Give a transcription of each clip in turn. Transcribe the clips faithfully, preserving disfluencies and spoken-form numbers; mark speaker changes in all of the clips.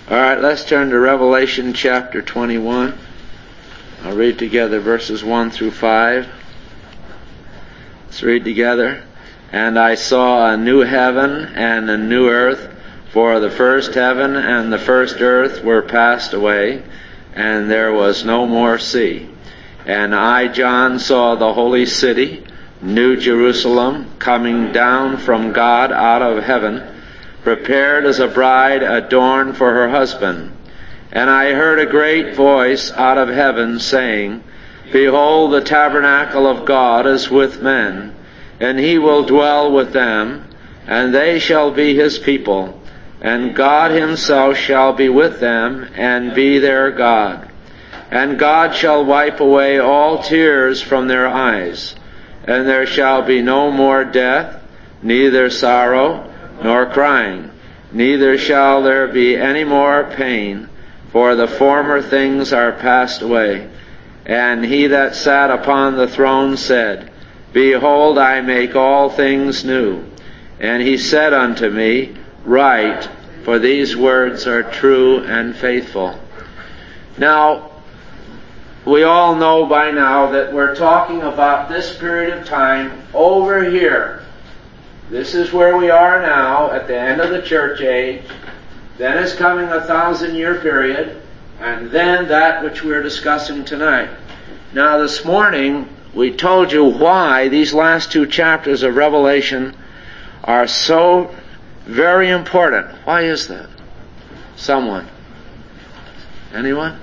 Speaker 1: All right, let's turn to Revelation chapter twenty-one. I'll read together verses one through five. Let's read together. And I saw a new heaven and a new earth, for the first heaven and the first earth were passed away, and there was no more sea. And I, John, saw the holy city, New Jerusalem, coming down from God out of heaven, prepared as a bride adorned for her husband. And I heard a great voice out of heaven saying, Behold, the tabernacle of God is with men, and he will dwell with them, and they shall be his people, and God himself shall be with them, and be their God. And God shall wipe away all tears from their eyes, and there shall be no more death, neither sorrow, nor crying, neither shall there be any more pain, for the former things are passed away. And he that sat upon the throne said, Behold, I make all things new. And he said unto me, Write, for these words are true and faithful. Now, we all know by now that we're talking about this period of time over here. This is where we are now at the end of the church age. Then is coming a thousand year period, and then that which we're discussing tonight. Now this morning we told you why these last two chapters of Revelation are so very important. Why is that? Someone? Anyone?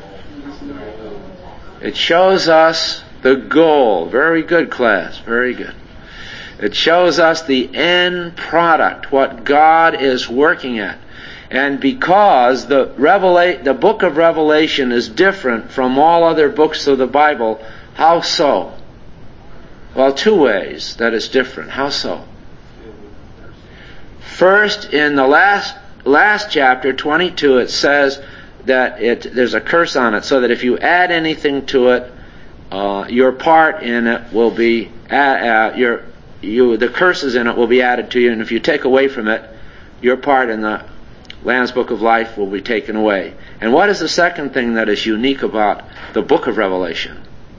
Speaker 1: It shows us the goal. Very good, class. Very good. It shows us the end product, what God is working at. And because the Revela- the book of Revelation is different from all other books of the Bible, how so? Well, two ways that it's different. How so? First, in the last last chapter, twenty-two, it says that it there's a curse on it, so that if you add anything to it, uh, your part in it will be uh, uh, your you the curses in it will be added to you, and if you take away from it, your part in the Lamb's Book of Life will be taken away. And what is the second thing that is unique about the book of Revelation?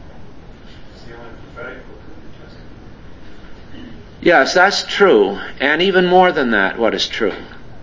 Speaker 1: Yes, that's true. And even more than that, what is true?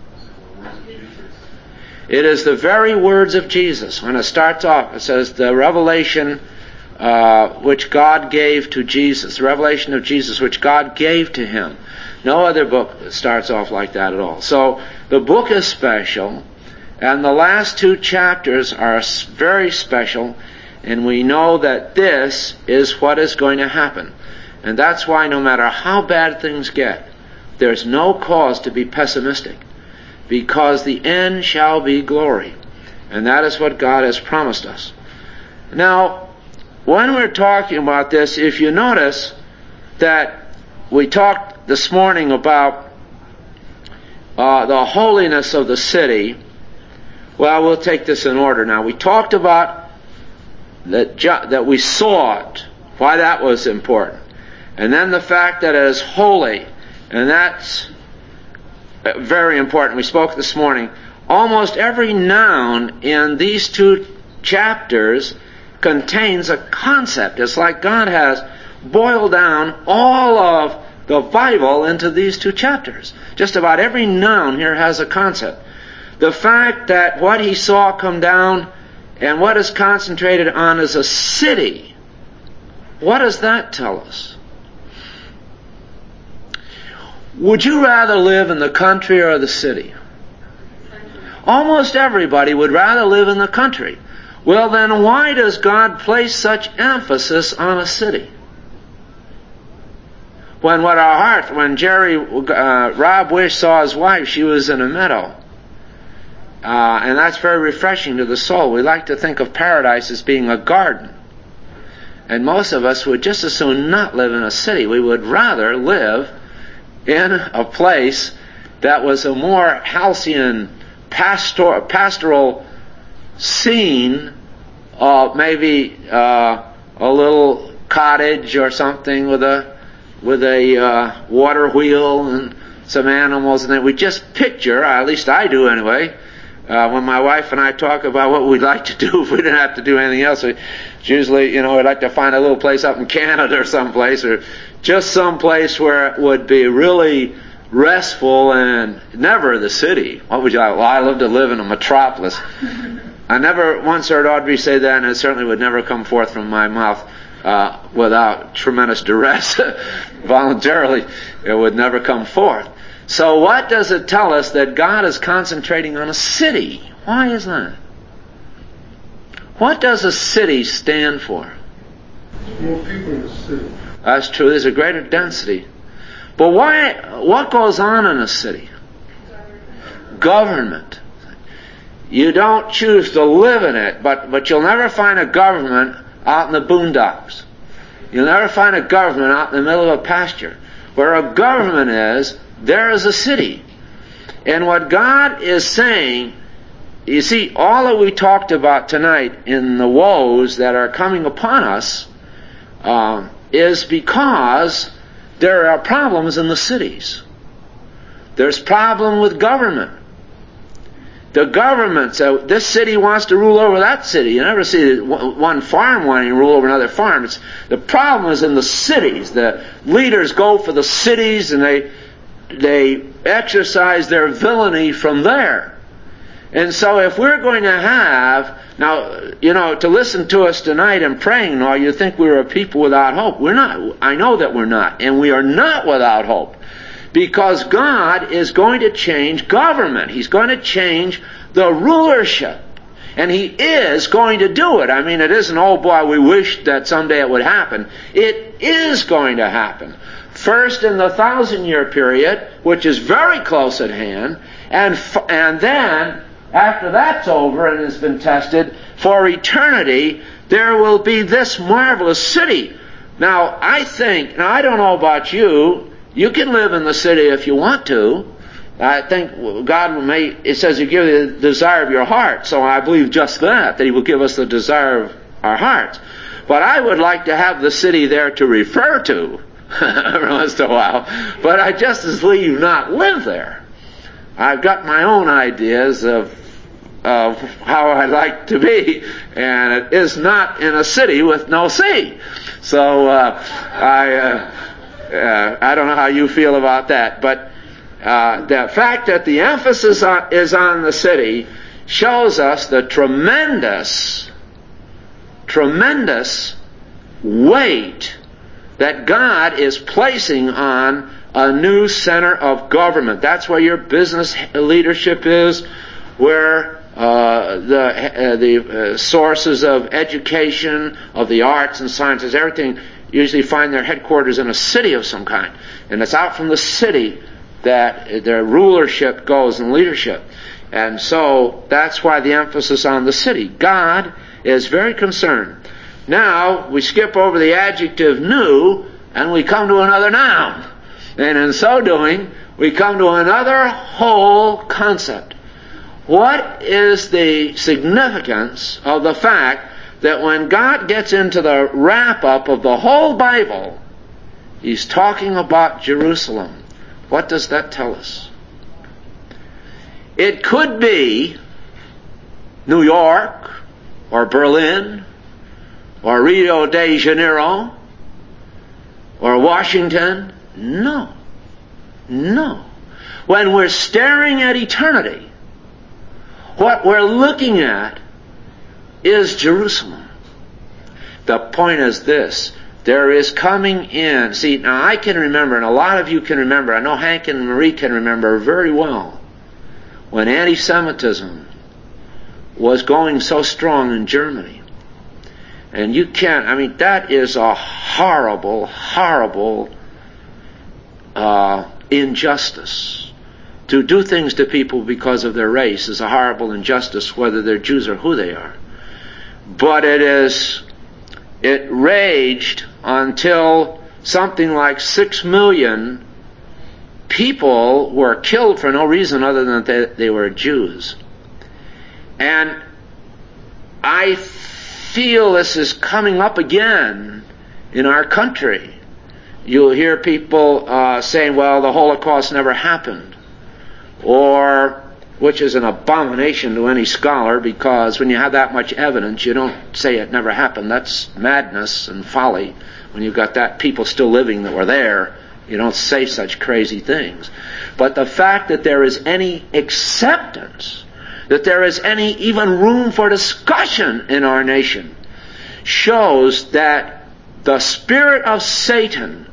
Speaker 1: It is the very words of Jesus. When it starts off, it says the revelation uh, which God gave to Jesus, the revelation of Jesus which God gave to him. No other book starts off like that at all. So the book is special, and the last two chapters are very special, and we know that this is what is going to happen. And that's why no matter how bad things get, there's no cause to be pessimistic, because the end shall be glory. And that is what God has promised us. Now, when we're talking about this, if you notice that we talked this morning about uh, the holiness of the city, well, we'll take this in order now. We talked about that, ju- that we saw it, why that was important. And then the fact that it is holy, and that's very important. We spoke this morning. Almost every noun in these two chapters contains a concept. It's like God has boiled down all of the Bible into these two chapters. Just about every noun here has a concept. The fact that what he saw come down and what is concentrated on is a city. What does that tell us? Would you rather live in the country or the city? Almost everybody would rather live in the country. Well, then why does God place such emphasis on a city? When what our heart, when Jerry, uh, Rob Wish saw his wife, she was in a meadow. Uh, and that's very refreshing to the soul. We like to think of paradise as being a garden. And most of us would just as soon not live in a city. We would rather live in a place that was a more halcyon, pastor, pastoral scene, uh, maybe uh, a little cottage or something with a with a uh, water wheel and some animals, and then we just picture, at least I do anyway, Uh, when my wife and I talk about what we'd like to do if we didn't have to do anything else, it's usually, you know, we'd like to find a little place up in Canada or someplace, or just some place where it would be really restful and never the city. What would you like? Well, I love to live in a metropolis. I never once heard Audrey say that, and it certainly would never come forth from my mouth uh, without tremendous duress. Voluntarily, it would never come forth. So what does it tell us that God is concentrating on a city? Why is that? What does a city stand for?
Speaker 2: More people in the city.
Speaker 1: That's true. There's a greater density. But why? What goes on in a city? Government. You don't choose to live in it, but, but you'll never find a government out in the boondocks. You'll never find a government out in the middle of a pasture. Where a government is, there is a city. And what God is saying, you see, all that we talked about tonight in the woes that are coming upon us um, is because there are problems in the cities. There's problem with government. The government, so this city wants to rule over that city. You never see one farm wanting to rule over another farm. It's, the problem is in the cities. The leaders go for the cities and they they exercise their villainy from there. And so if we're going to have, now, you know, to listen to us tonight and praying, no, you think we're a people without hope. We're not. I know that we're not. And we are not without hope. Because God is going to change government. He's going to change the rulership. And He is going to do it. I mean, it isn't, oh boy, we wish that someday it would happen. It is going to happen. First in the thousand year period, which is very close at hand, and f- and then, after that's over and has been tested, for eternity, there will be this marvelous city. Now, I think, now I don't know about you, you can live in the city if you want to. I think God may, it says He give you the desire of your heart, so I believe just that, that He will give us the desire of our hearts. But I would like to have the city there to refer to every once in a while, but I just as leave not live there. I've got my own ideas of of how I'd like to be, and it is not in a city with no sea. So uh, I uh, uh, I don't know how you feel about that, but uh, the fact that the emphasis on, is on the city shows us the tremendous, tremendous weight that God is placing on a new center of government. That's where your business leadership is, where uh, the uh, the uh, sources of education, of the arts and sciences, everything usually find their headquarters in a city of some kind. And it's out from the city that their rulership goes and leadership. And so that's why the emphasis on the city. God is very concerned. Now, we skip over the adjective new, and we come to another noun. And in so doing, we come to another whole concept. What is the significance of the fact that when God gets into the wrap-up of the whole Bible, He's talking about Jerusalem? What does that tell us? It could be New York, or Berlin, or Rio de Janeiro, or Washington. No. No. When we're staring at eternity, what we're looking at is Jerusalem. The point is this. There is coming in. See, now I can remember, and a lot of you can remember, I know Hank and Marie can remember very well, when anti-Semitism was going so strong in Germany. And you can't, I mean, that is a horrible, horrible uh, injustice. To do things to people because of their race is a horrible injustice, whether they're Jews or who they are. But it is, it raged until something like six million people were killed for no reason other than that they, they were Jews. And I feel this is coming up again in our country. You'll hear people uh, saying, well, the Holocaust never happened. Or which is an abomination to any scholar, because when you have that much evidence, you don't say it never happened. That's madness and folly. When you've got that people still living that were there, you don't say such crazy things. But the fact that there is any acceptance, that there is any even room for discussion in our nation, shows that the spirit of Satan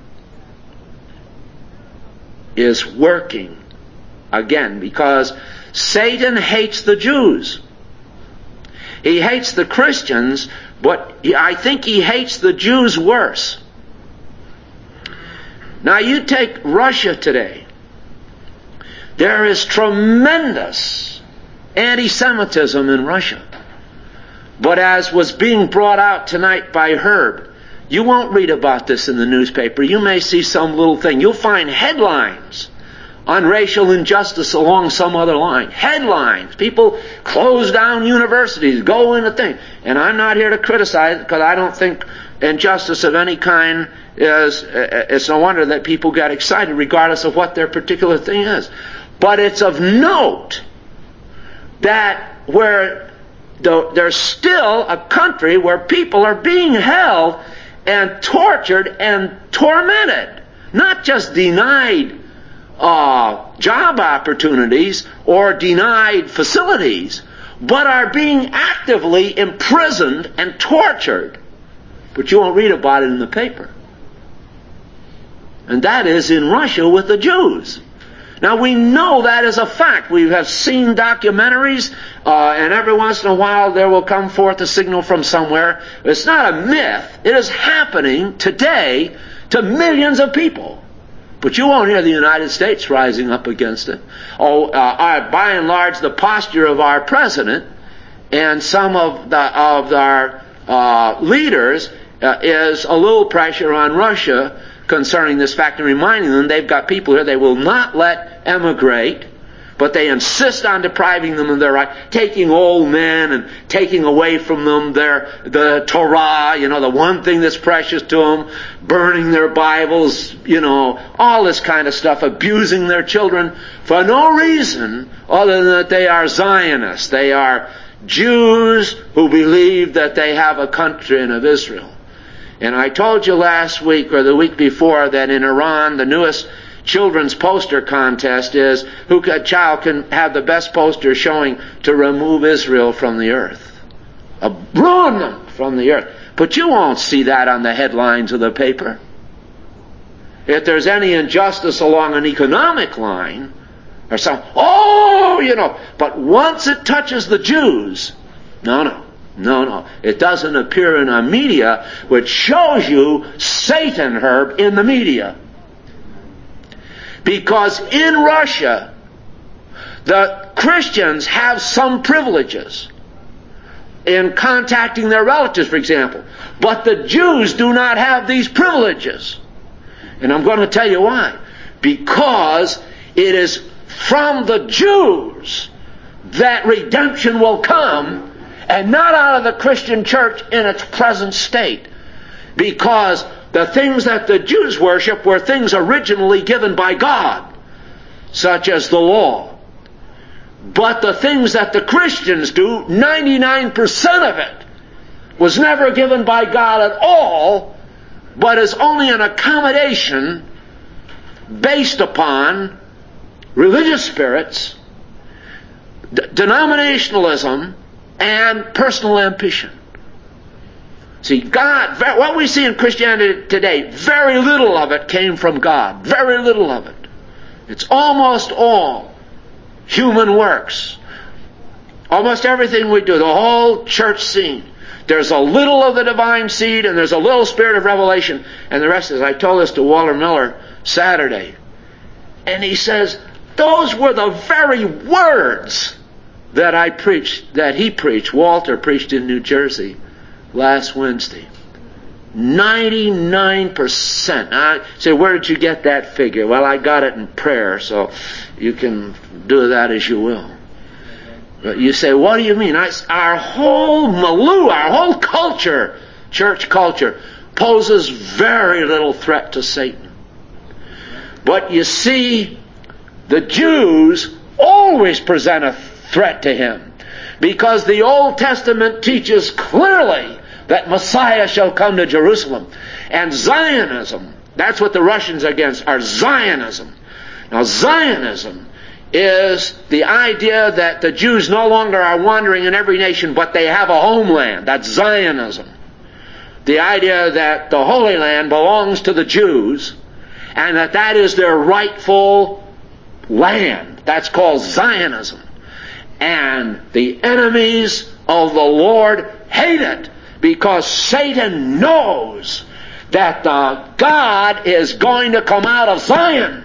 Speaker 1: is working again, because Satan hates the Jews. He hates the Christians, but I think he hates the Jews worse. Now you take Russia today. There is tremendous anti-Semitism in Russia. But as was being brought out tonight by Herb, you won't read about this in the newspaper. You may see some little thing. You'll find headlines on racial injustice along some other line. Headlines. People close down universities, go into things. And I'm not here to criticize it, because I don't think injustice of any kind is, it's no wonder that people get excited regardless of what their particular thing is. But it's of note that where the, there's still a country where people are being held and tortured and tormented. Not just denied uh, job opportunities or denied facilities, but are being actively imprisoned and tortured. But you won't read about it in the paper. And that is in Russia with the Jews. Now we know that is a fact. We have seen documentaries, uh, and every once in a while there will come forth a signal from somewhere. It's not a myth. It is happening today to millions of people. But you won't hear the United States rising up against it. Oh, uh, uh, by and large, the posture of our president and some of the of our uh, leaders uh, is a little pressure on Russia concerning this fact, and reminding them they've got people here they will not let emigrate, but they insist on depriving them of their right, taking old men and taking away from them their the Torah, you know, the one thing that's precious to them, burning their Bibles, you know, all this kind of stuff, abusing their children for no reason other than that they are Zionists. They are Jews who believe that they have a country of Israel. And I told you last week or the week before that in Iran, the newest children's poster contest is who a child can have the best poster showing to remove Israel from the earth. Uh, ruin them from the earth. But you won't see that on the headlines of the paper. If there's any injustice along an economic line, or some, oh, you know, but once it touches the Jews, no, no. No, no. It doesn't appear in our media, which shows you Satan, Herb, in the media. Because in Russia, the Christians have some privileges in contacting their relatives, for example. But the Jews do not have these privileges. And I'm going to tell you why. Because it is from the Jews that redemption will come, and not out of the Christian church in its present state. Because the things that the Jews worship were things originally given by God, such as the law. But the things that the Christians do, ninety-nine percent of it, was never given by God at all, but is only an accommodation based upon religious spirits, d- denominationalism, and personal ambition. See, God, what we see in Christianity today, very little of it came from God. Very little of it. It's almost all human works. Almost everything we do, the whole church scene, there's a little of the divine seed and there's a little spirit of revelation, and the rest is, I told this to Walter Miller Saturday, and he says, those were the very words that I preached, that he preached, Walter preached in New Jersey last Wednesday. ninety-nine percent. I say, where did you get that figure? Well, I got it in prayer, so you can do that as you will. But you say, what do you mean? I, our whole milieu, our whole culture, church culture, poses very little threat to Satan. But you see, the Jews always present a threat to him, because the Old Testament teaches clearly that Messiah shall come to Jerusalem. And Zionism, that's what the Russians are against, are Zionism. Now Zionism is the idea that the Jews no longer are wandering in every nation, but they have a homeland. That's Zionism. The idea that the Holy Land belongs to the Jews, and that that is their rightful land. That's called Zionism. And the enemies of the Lord hate it, because Satan knows that the God is going to come out of Zion.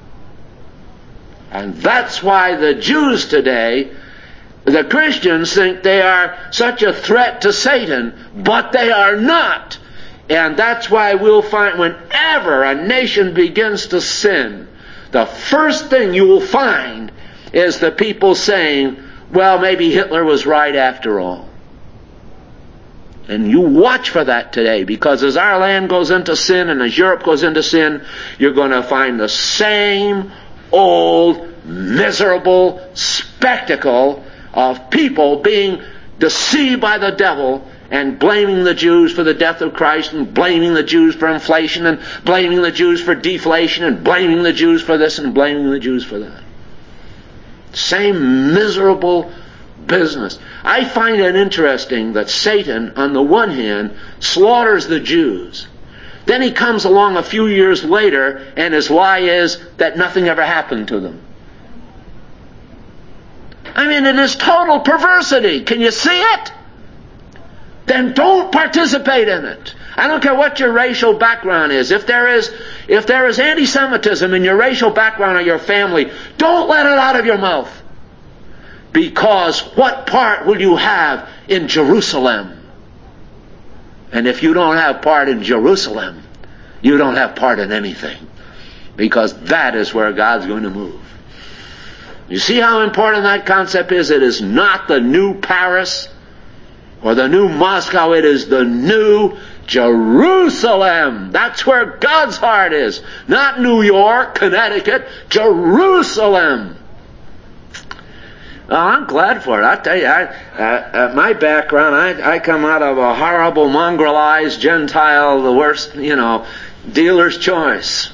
Speaker 1: And that's why the Jews today, the Christians, think they are such a threat to Satan, but they are not. And that's why we'll find whenever a nation begins to sin, the first thing you will find is the people saying, well, maybe Hitler was right after all. And you watch for that today, because as our land goes into sin and as Europe goes into sin, you're going to find the same old miserable spectacle of people being deceived by the devil and blaming the Jews for the death of Christ, and blaming the Jews for inflation, and blaming the Jews for deflation, and blaming the Jews for this and blaming the Jews for that. Same miserable business. I find it interesting that Satan, on the one hand, slaughters the Jews. Then he comes along a few years later, and his lie is that nothing ever happened to them. I mean, it is total perversity. Can you see it? Then don't participate in it. I don't care what your racial background is. If there is, if there is anti-Semitism in your racial background or your family, don't let it out of your mouth. Because what part will you have in Jerusalem? And if you don't have part in Jerusalem, you don't have part in anything. Because that is where God's going to move. You see how important that concept is? It is not the new Paris or the new Moscow. It is the new Jerusalem. That's where God's heart is. Not New York, Connecticut, Jerusalem. Oh, I'm glad for it. I tell you, I, uh, uh, my background, I, I come out of a horrible, mongrelized Gentile, the worst, you know, dealer's choice.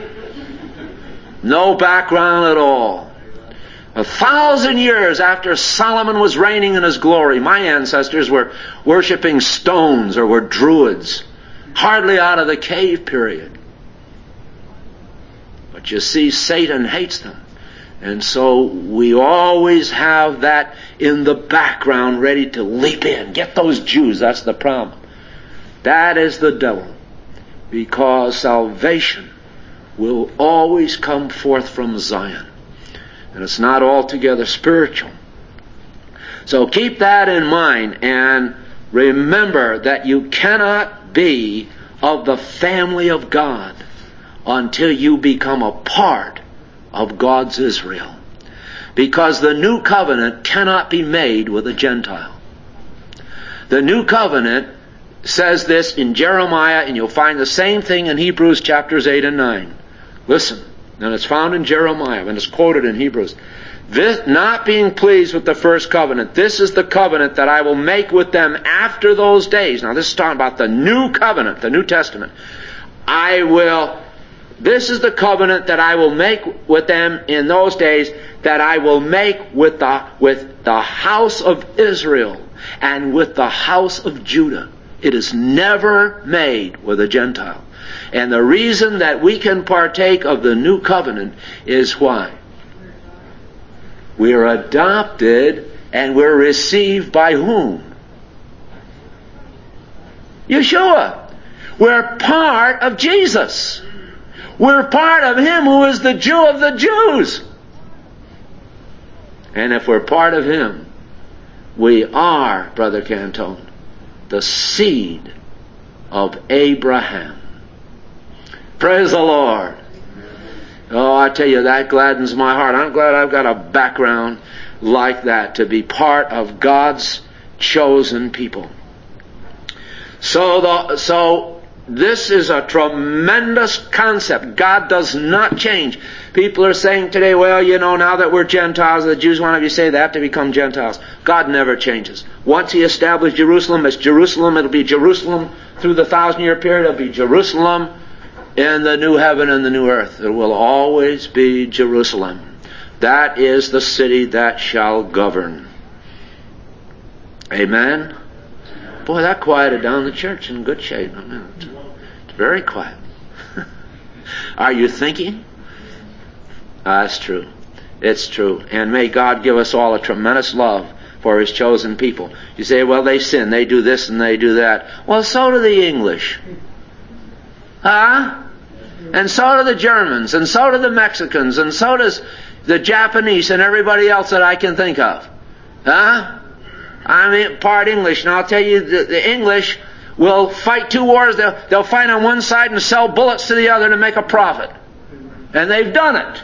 Speaker 1: No background at all. A thousand years after Solomon was reigning in his glory, my ancestors were worshiping stones or were druids, hardly out of the cave period. But you see, Satan hates them. And so we always have that in the background ready to leap in. Get those Jews, that's the problem. That is the devil. Because salvation will always come forth from Zion. And it's not altogether spiritual. So keep that in mind, and remember that you cannot be of the family of God until you become a part of God's Israel. Because the new covenant cannot be made with a Gentile. The new covenant says this in Jeremiah, and you'll find the same thing in Hebrews chapters eight and nine. Listen, and it's found in Jeremiah, and it's quoted in Hebrews. This, not being pleased with the first covenant, this is the covenant that I will make with them after those days. Now this is talking about the new covenant, the New Testament. I will, this is the covenant that I will make with them in those days, that I will make with the, with the house of Israel and with the house of Judah. It is never made with a Gentile. And the reason that we can partake of the new covenant is why? We are adopted and we're received by whom? Yeshua. We're part of Jesus. We're part of Him who is the Jew of the Jews. And if we're part of Him, we are, Brother Cantone, the seed of Abraham. Praise the Lord. Oh, I tell you, that gladdens my heart. I'm glad I've got a background like that to be part of God's chosen people. So, the, so This is a tremendous concept. God does not change. People are saying today, well, you know, now that we're Gentiles, the Jews want to be saved, they have to become Gentiles. God never changes. Once He established Jerusalem, it's Jerusalem. It'll be Jerusalem through the thousand-year period. It'll be Jerusalem in the new heaven and the new earth. It will always be Jerusalem. That is the city that shall govern. Amen? Boy, that quieted down the church in good shape. I mean, it's, it's very quiet. Are you thinking? Ah, that's true. It's true. And may God give us all a tremendous love for His chosen people. You say, well, they sin. They do this and they do that. Well, so do the English. Huh? And so do the Germans. And so do the Mexicans. And so does the Japanese and everybody else that I can think of. Huh? I mean, part English. And I'll tell you, the, the English will fight two wars. They'll, they'll fight on one side and sell bullets to the other to make a profit. And they've done it.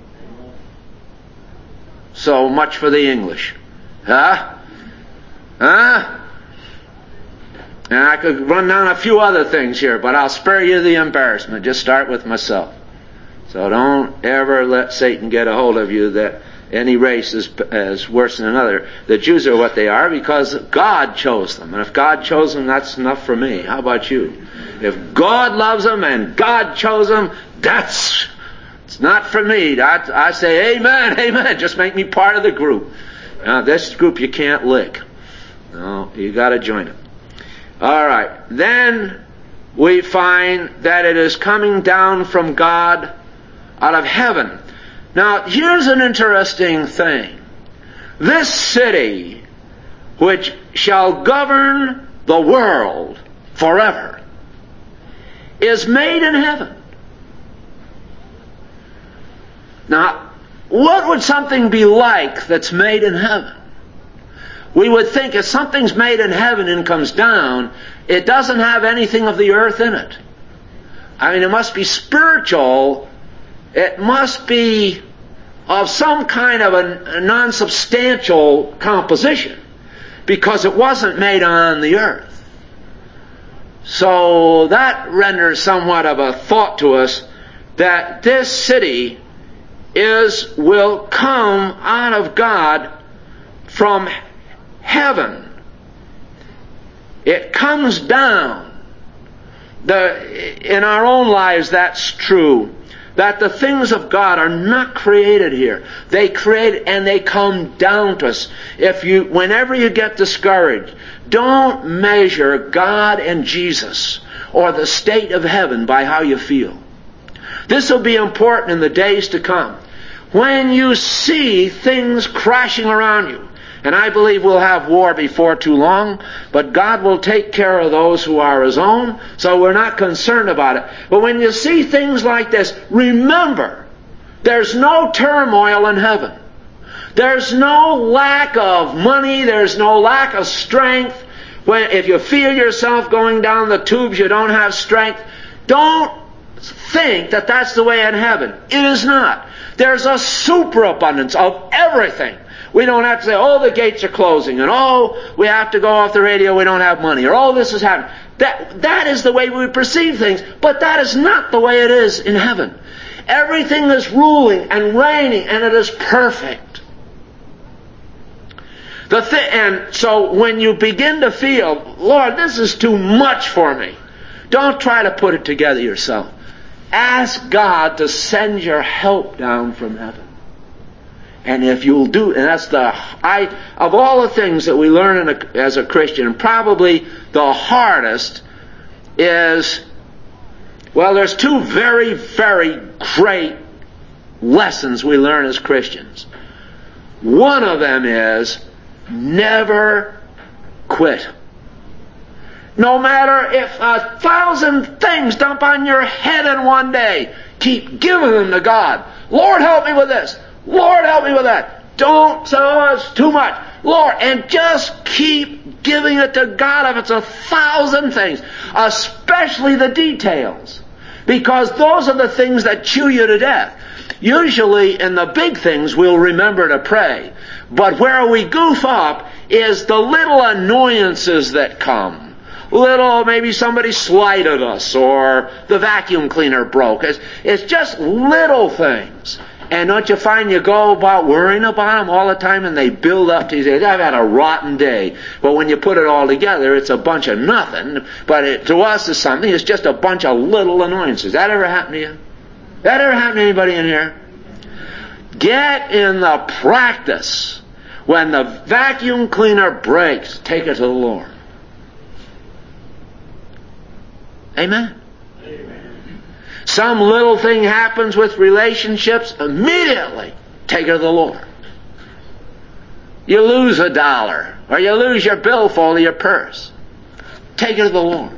Speaker 1: So much for the English. Huh? Huh? And I could run down a few other things here, but I'll spare you the embarrassment. Just start with myself. So don't ever let Satan get a hold of you that any race is, is worse than another. The Jews are what they are because God chose them. And if God chose them, that's enough for me. How about you? If God loves them and God chose them, that's it's not for me. I, I say amen, amen. Just make me part of the group. Now, this group you can't lick. No, you got to join it. All right. Then we find that it is coming down from God out of heaven. Now, here's an interesting thing. This city, which shall govern the world forever, is made in heaven. Now, what would something be like that's made in heaven? We would think if something's made in heaven and comes down, it doesn't have anything of the earth in it. I mean, it must be spiritual. It must be of some kind of a, a non-substantial composition, because it wasn't made on the earth. So that renders somewhat of a thought to us that this city is will come out of God from heaven. It comes down. The, in our own lives, that's true. That the things of God are not created here. They create and they come down to us. If you, whenever you get discouraged, don't measure God and Jesus or the state of heaven by how you feel. This will be important in the days to come. When you see things crashing around you, and I believe we'll have war before too long, but God will take care of those who are His own, so we're not concerned about it. But when you see things like this, remember, there's no turmoil in heaven. There's no lack of money, there's no lack of strength. When, if you feel yourself going down the tubes, you don't have strength, don't think that that's the way in heaven. It is not. There's a superabundance of everything. We don't have to say, oh, the gates are closing, and oh, we have to go off the radio, we don't have money, or oh, this is happening. That, that is the way we perceive things, but that is not the way it is in heaven. Everything is ruling and reigning, and it is perfect. The th- and so when you begin to feel, Lord, this is too much for me, don't try to put it together yourself. Ask God to send your help down from heaven. And if you'll do, and that's the, I, of all the things that we learn in a, as a Christian, probably the hardest is, well, there's two very, very great lessons we learn as Christians. One of them is, never quit. No matter if a thousand things dump on your head in one day, keep giving them to God. Lord, help me with this. Lord, help me with that. Don't say, oh, it's too much. Lord, and just keep giving it to God if it's a thousand things, especially the details, because those are the things that chew you to death. Usually in the big things we'll remember to pray, but where we goof up is the little annoyances that come, little, maybe somebody slighted us, or the vacuum cleaner broke. It's, it's just little things. And don't you find you go about worrying about them all the time, and they build up to you. Say, I've had a rotten day. But when you put it all together, it's a bunch of nothing. But it, to us, it's something. It's just a bunch of little annoyances. That ever happen to you? That ever happen to anybody in here? Get in the practice. When the vacuum cleaner breaks, take it to the Lord. Amen. Some little thing happens with relationships, immediately take it to the Lord. You lose a dollar, or you lose your billfold of your purse. Take it to the Lord.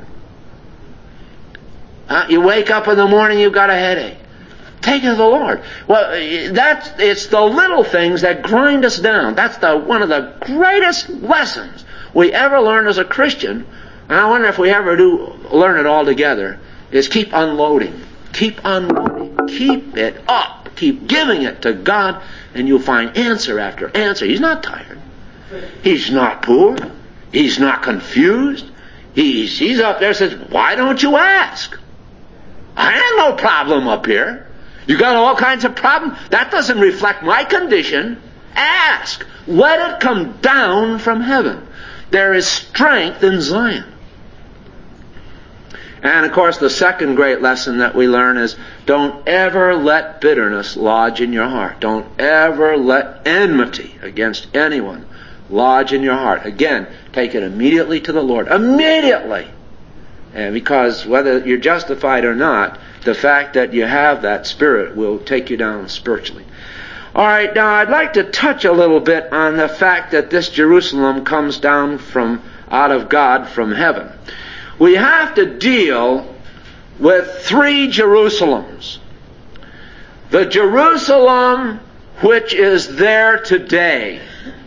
Speaker 1: Uh, you wake up in the morning, you've got a headache. Take it to the Lord. Well, that's, it's the little things that grind us down. That's the, one of the greatest lessons we ever learn as a Christian, and I wonder if we ever do learn it all together, is keep unloading. Keep unloading. Keep it up. Keep giving it to God, and you'll find answer after answer. He's not tired. He's not poor. He's not confused. He's, he's up there and says, why don't you ask? I have no problem up here. You got all kinds of problems. That doesn't reflect my condition. Ask. Let it come down from heaven. There is strength in Zion. And of course, the second great lesson that we learn is don't ever let bitterness lodge in your heart. Don't ever let enmity against anyone lodge in your heart. Again, take it immediately to the Lord. Immediately! And because whether you're justified or not, the fact that you have that spirit will take you down spiritually. All right, now I'd like to touch a little bit on the fact that this Jerusalem comes down from out of God from heaven. We have to deal with three Jerusalems. The Jerusalem which is there today.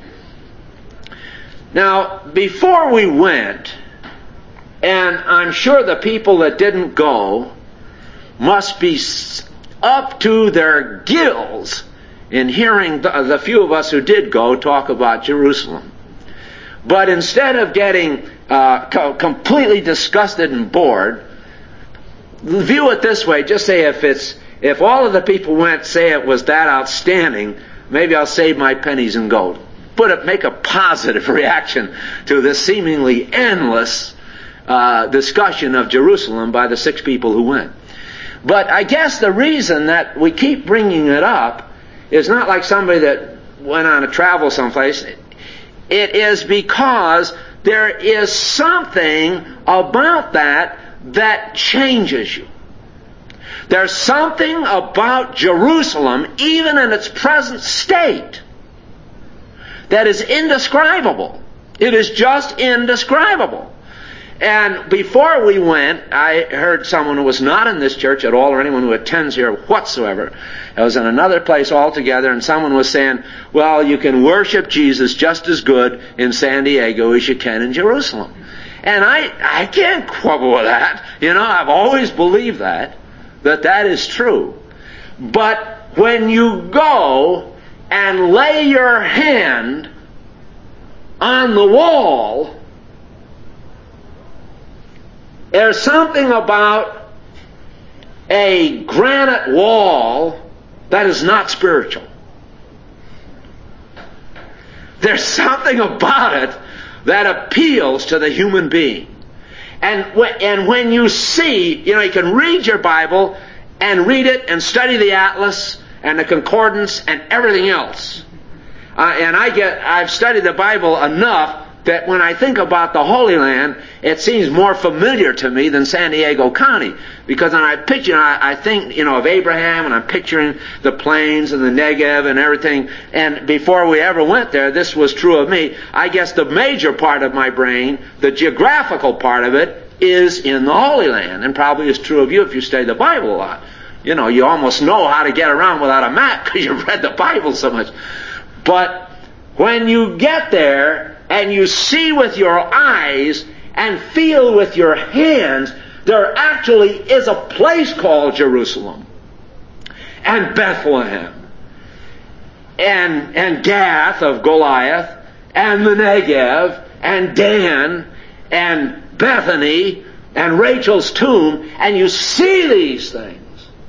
Speaker 1: Now, before we went, and I'm sure the people that didn't go must be up to their gills in hearing the, the few of us who did go talk about Jerusalem. But instead of getting uh, co- completely disgusted and bored, view it this way. Just say if it's if all of the people went, say it was that outstanding, maybe I'll save my pennies and go. Put it, make a positive reaction to this seemingly endless uh, discussion of Jerusalem by the six people who went. But I guess the reason that we keep bringing it up is not like somebody that went on a travel someplace. It is because there is something about that that changes you. There's something about Jerusalem, even in its present state, that is indescribable. It is just indescribable. And before we went, I heard someone who was not in this church at all, or anyone who attends here whatsoever. I was in another place altogether, and someone was saying, well, you can worship Jesus just as good in San Diego as you can in Jerusalem. And I, I can't quibble with that. You know, I've always believed that, that that is true. But when you go and lay your hand on the wall, there's something about a granite wall that is not spiritual. There's something about it that appeals to the human being. And when, and when you see, you know, you can read your Bible and read it and study the Atlas and the Concordance and everything else. Uh, and I get, I've studied the Bible enough that when I think about the Holy Land, it seems more familiar to me than San Diego County. Because when I picture, I, I think, you know, of Abraham, and I'm picturing the plains and the Negev and everything. And before we ever went there, this was true of me. I guess the major part of my brain, the geographical part of it, is in the Holy Land. And probably is true of you if you study the Bible a lot. You know, you almost know how to get around without a map because you've read the Bible so much. But when you get there, and you see with your eyes and feel with your hands, there actually is a place called Jerusalem and Bethlehem and, and Gath of Goliath and the Negev and Dan and Bethany and Rachel's tomb, and you see these things,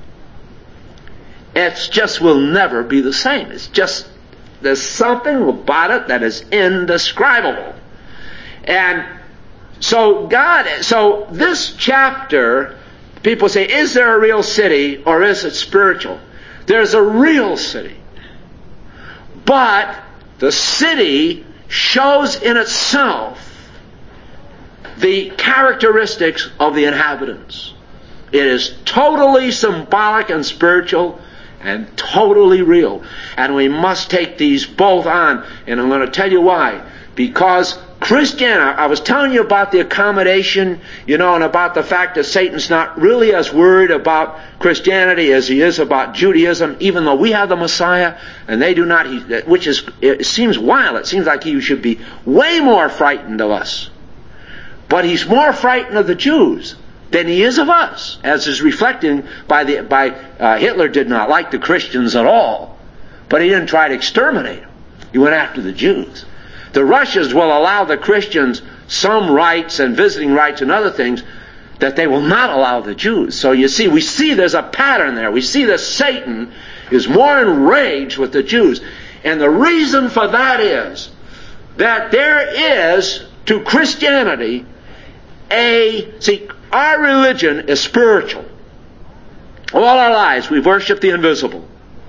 Speaker 1: it just will never be the same. It's just, there's something about it that is indescribable. And so God, so this chapter, people say, is there a real city or is it spiritual? There's a real city. But the city shows in itself the characteristics of the inhabitants. It is totally symbolic and spiritual and totally real. And we must take these both on. And I'm going to tell you why. Because Christianity, I was telling you about the accommodation, you know, and about the fact that Satan's not really as worried about Christianity as he is about Judaism, even though we have the Messiah and they do not, he, which is, it seems wild. It seems like he should be way more frightened of us. But he's more frightened of the Jews than he is of us, as is reflected by the, by, uh, Hitler did not like the Christians at all, but he didn't try to exterminate them. He went after the Jews. The Russians will allow the Christians some rights and visiting rights and other things that they will not allow the Jews. So you see, we see there's a pattern there. We see that Satan is more enraged with the Jews. And the reason for that is that there is, to Christianity, a, see, our religion is spiritual. All our lives we've worshipped the invisible.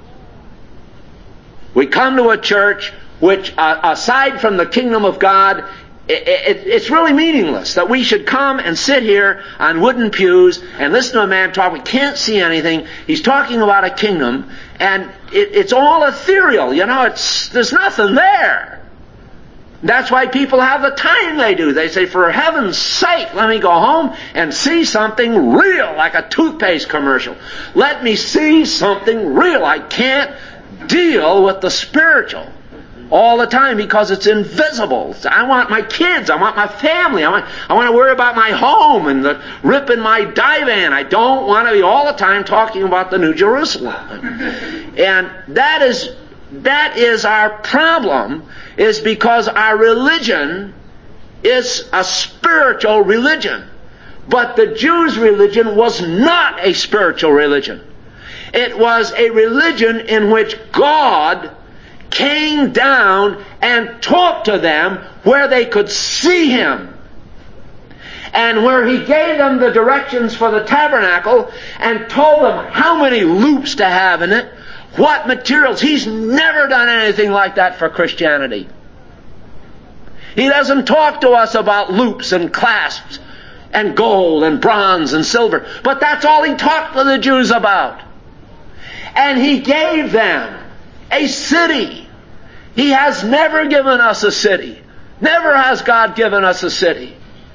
Speaker 1: We come to a church which, uh, aside from the kingdom of God, it, it, it's really meaningless that we should come and sit here on wooden pews and listen to a man talk. We can't see anything. He's talking about a kingdom, and it, it's all ethereal. You know, it's there's nothing there. That's why people have the time they do. They say, for heaven's sake, let me go home and see something real, like a toothpaste commercial. Let me see something real. I can't deal with the spiritual all the time because it's invisible. I want my kids. I want my family. I want, I want to worry about my home and the ripping my divan. I don't want to be all the time talking about the New Jerusalem. And that is, that is our problem, is because our religion is a spiritual religion. But the Jews' religion was not a spiritual religion. It was a religion in which God came down and talked to them where they could see Him. And where He gave them the directions for the tabernacle and told them how many loops to have in it, what materials. He's never done anything like that for Christianity. He doesn't talk to us about loops and clasps and gold and bronze and silver. But that's all He talked to the Jews about. And He gave them a city. He has never given us a city. Never has God given us a city.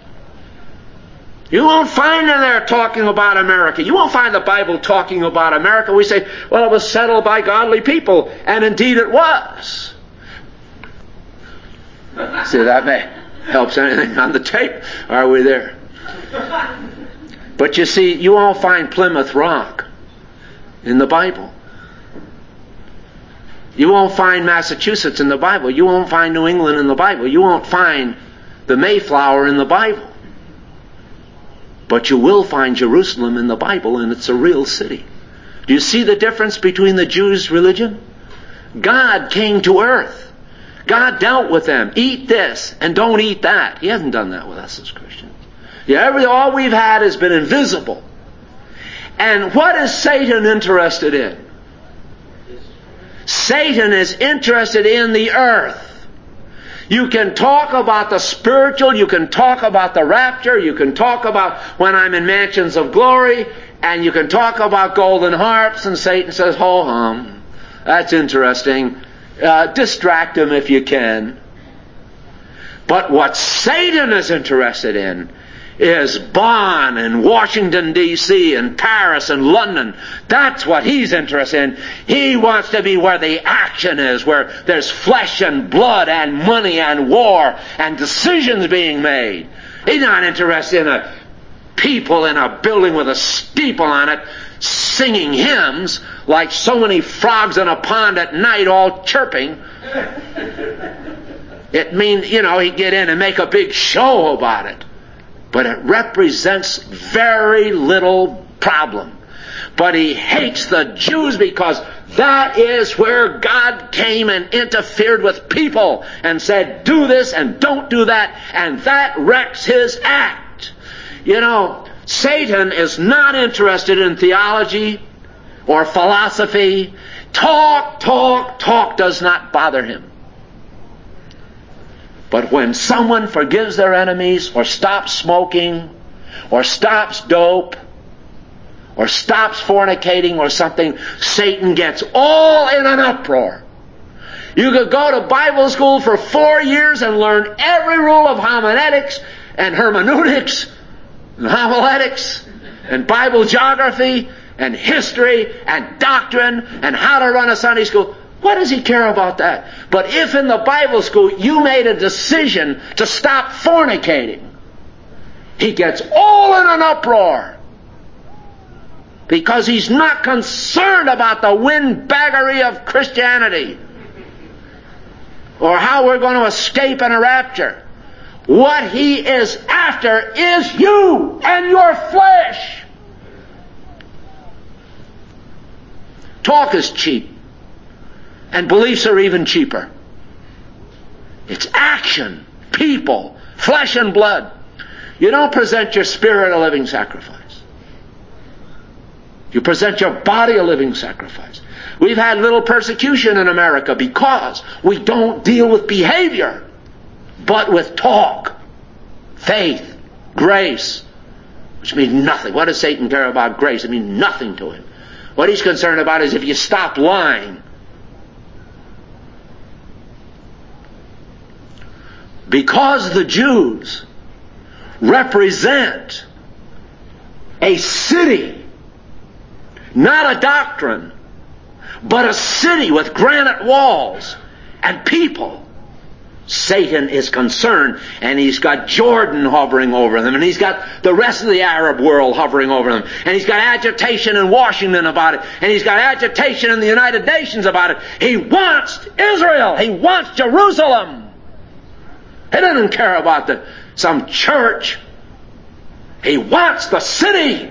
Speaker 1: You won't find in there talking about America. You won't find the Bible talking about America. We say, well, it was settled by godly people. And indeed it was. See, that may helps anything on the tape. Are we there? But you see, you won't find Plymouth Rock in the Bible. You won't find Massachusetts in the Bible. You won't find New England in the Bible. You won't find the Mayflower in the Bible. But you will find Jerusalem in the Bible, and it's a real city. Do you see the difference between the Jews' religion? God came to earth. God dealt with them. Eat this and don't eat that. He hasn't done that with us as Christians. Yeah, every, all we've had has been invisible. And what is Satan interested in? Satan is interested in the earth. You can talk about the spiritual, you can talk about the rapture, you can talk about when I'm in mansions of glory, and you can talk about golden harps, and Satan says, ho hum, that's interesting. Uh, distract him if you can. But what Satan is interested in is Bonn and Washington, D C and Paris and London. That's what he's interested in. He wants to be where the action is, where there's flesh and blood and money and war and decisions being made. He's not interested in a people in a building with a steeple on it singing hymns like so many frogs in a pond at night all chirping. It means, you know, he'd get in and make a big show about it. but it represents very little problem. But he hates the Jews because that is where God came and interfered with people and said, do this and don't do that, and that wrecks his act. You know, Satan is not interested in theology or philosophy. Talk, talk, talk does not bother him. But when someone forgives their enemies, or stops smoking, or stops dope, or stops fornicating or something, Satan gets all in an uproar. You could go to Bible school for four years and learn every rule of homiletics and hermeneutics and homiletics and Bible geography and history and doctrine and how to run a Sunday school. What does he care about that? But if in the Bible school you made a decision to stop fornicating, he gets all in an uproar. Because he's not concerned about the windbaggery of Christianity or how we're going to escape in a rapture. What he is after is you and your flesh. Talk is cheap, and beliefs are even cheaper. It's action, people, flesh and blood. You don't present your spirit a living sacrifice. You present your body a living sacrifice. We've had little persecution in America because we don't deal with behavior, but with talk, faith, grace, which means nothing. What does Satan care about grace? It means nothing to him. What he's concerned about is if you stop lying. Because the Jews represent a city, not a doctrine, but a city with granite walls and people, Satan is concerned, and he's got Jordan hovering over them, and he's got the rest of the Arab world hovering over them, and he's got agitation in Washington about it, and he's got agitation in the United Nations about it. He wants Israel. He wants Jerusalem. He doesn't care about the, some church. He wants the city.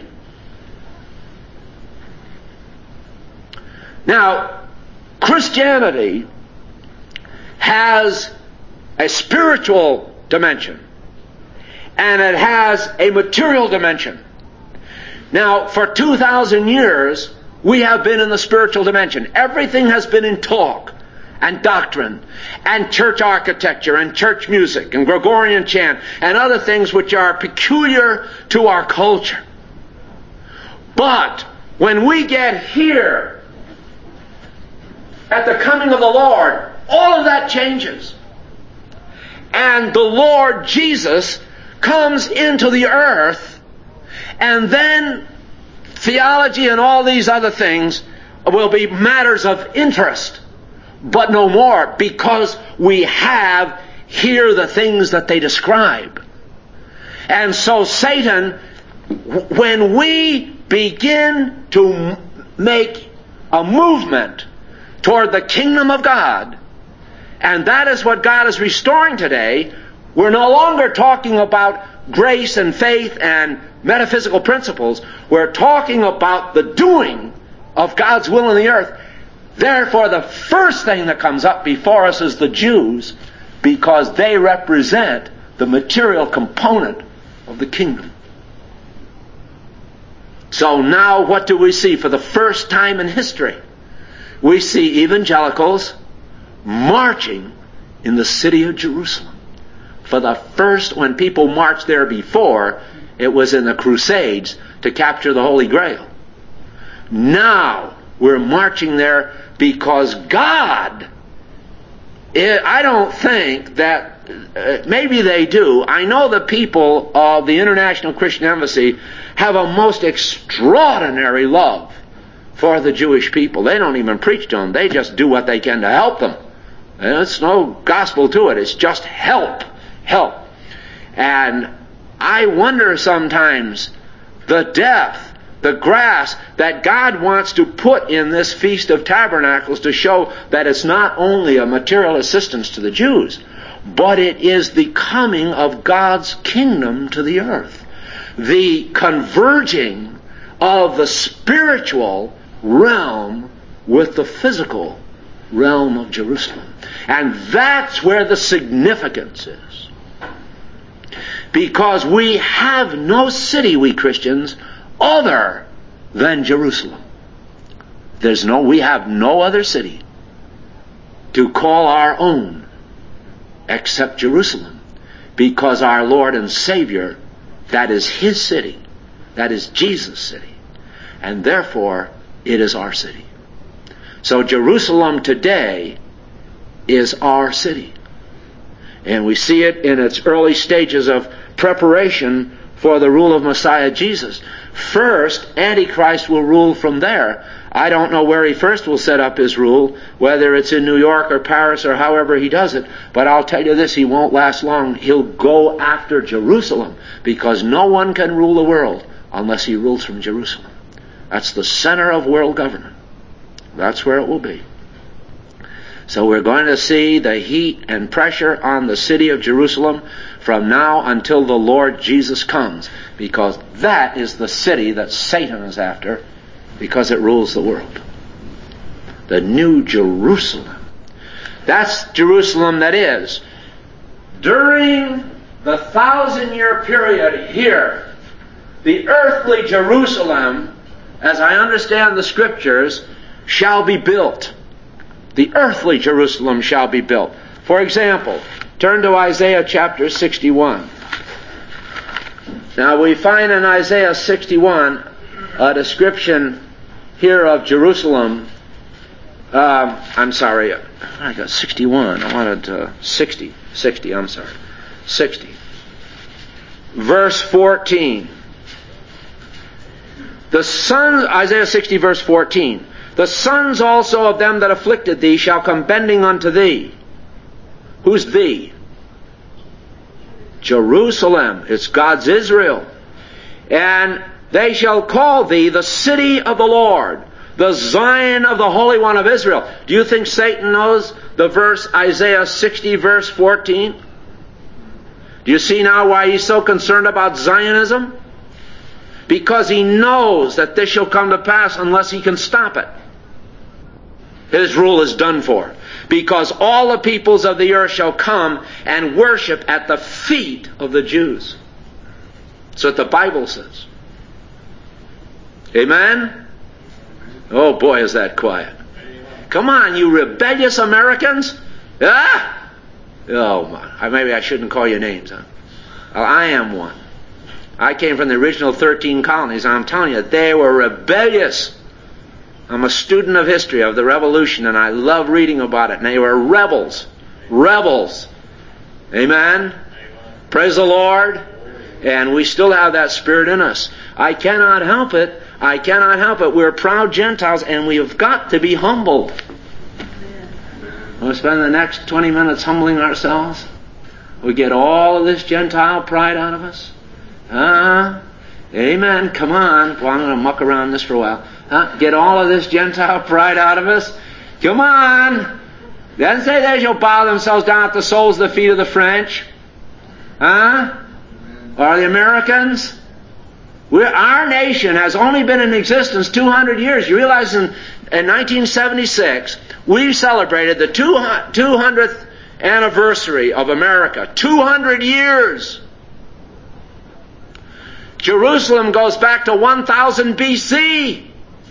Speaker 1: Now, Christianity has a spiritual dimension, and it has a material dimension. Now, for two thousand years, we have been in the spiritual dimension. Everything has been in talk and doctrine and church architecture and church music and Gregorian chant and other things which are peculiar to our culture. But when we get here, at the coming of the Lord, all of that changes. And the Lord Jesus comes into the earth, and then theology and all these other things will be matters of interest, but no more, because we have here the things that they describe. And so Satan, when we begin to make a movement toward the kingdom of God, and that is what God is restoring today, we're no longer talking about grace and faith and metaphysical principles. We're talking about the doing of God's will in the earth. Therefore, the first thing that comes up before us is the Jews, because they represent the material component of the kingdom. So now what do we see for the first time in history? We see evangelicals marching in the city of Jerusalem. For the first, when people marched there before, it was in the Crusades to capture the Holy Grail. Now we're marching there because God, I don't think that, uh, maybe they do. I know the people of the International Christian Embassy have a most extraordinary love for the Jewish people. They don't even preach to them. They just do what they can to help them. There's no gospel to it. It's just help. Help. And I wonder sometimes the depth, the grasp that God wants to put in this Feast of Tabernacles to show that it's not only a material assistance to the Jews. but it is the coming of God's kingdom to the earth. The converging of the spiritual realm with the physical realm of Jerusalem. And that's where the significance is. Because we have no city, we Christians, other than Jerusalem. There's no, we have no other city to call our own except Jerusalem. Because our Lord and Savior, that is His city. That is Jesus' city. And therefore, it is our city. So Jerusalem today is our city. And we see it in its early stages of preparation for the rule of Messiah Jesus. First, Antichrist will rule from there. I don't know where he first will set up his rule, whether it's in New York or Paris or however he does it. But I'll tell you this, he won't last long. He'll go after Jerusalem, because no one can rule the world unless he rules from Jerusalem. That's the center of world government. That's where it will be. So we're going to see the heat and pressure on the city of Jerusalem from now until the Lord Jesus comes, because that is the city that Satan is after, because it rules the world. The New Jerusalem. That's Jerusalem that is. During the thousand-year period here, the earthly Jerusalem, as I understand the Scriptures, shall be built. The earthly Jerusalem shall be built. For example, turn to Isaiah chapter sixty-one. Now we find in Isaiah sixty-one a description here of Jerusalem. Um, I'm sorry, I got sixty-one. I wanted uh, sixty. sixty, I'm sorry. sixty. Verse fourteen. The sons, Isaiah sixty verse fourteen. The sons also of them that afflicted thee shall come bending unto thee. Who's thee? Jerusalem. It's God's Israel. And they shall call thee the city of the Lord, the Zion of the Holy One of Israel. Do you think Satan knows the verse Isaiah sixty verse fourteen? Do you see now why he's so concerned about Zionism? Because he knows that this shall come to pass unless he can stop it. His rule is done for. Because all the peoples of the earth shall come and worship at the feet of the Jews. That's what the Bible says. Amen? Oh boy, is that quiet. Come on, you rebellious Americans. Ah! Oh my. Maybe I shouldn't call you names, huh? Well, I am one. I came from the original thirteen colonies. I'm telling you, they were rebellious. I'm a student of history, of the Revolution, and I love reading about it. And they were rebels. Rebels. Amen? Amen. Praise the Lord. And we still have that spirit in us. I cannot help it. I cannot help it. We're proud Gentiles, and we have got to be humbled. We'll spend the next twenty minutes humbling ourselves. We get all of this Gentile pride out of us. Ah, uh, amen. Come on. Well, I'm going to muck around this for a while. Huh? Get all of this Gentile pride out of us. Come on. Doesn't say they shall bow themselves down at the soles of the feet of the French. Huh? Or the Americans. We're, our nation has only been in existence two hundred years. You realize in, in nineteen seventy-six, we celebrated the two hundredth anniversary of America. two hundred years. Jerusalem goes back to one thousand B C.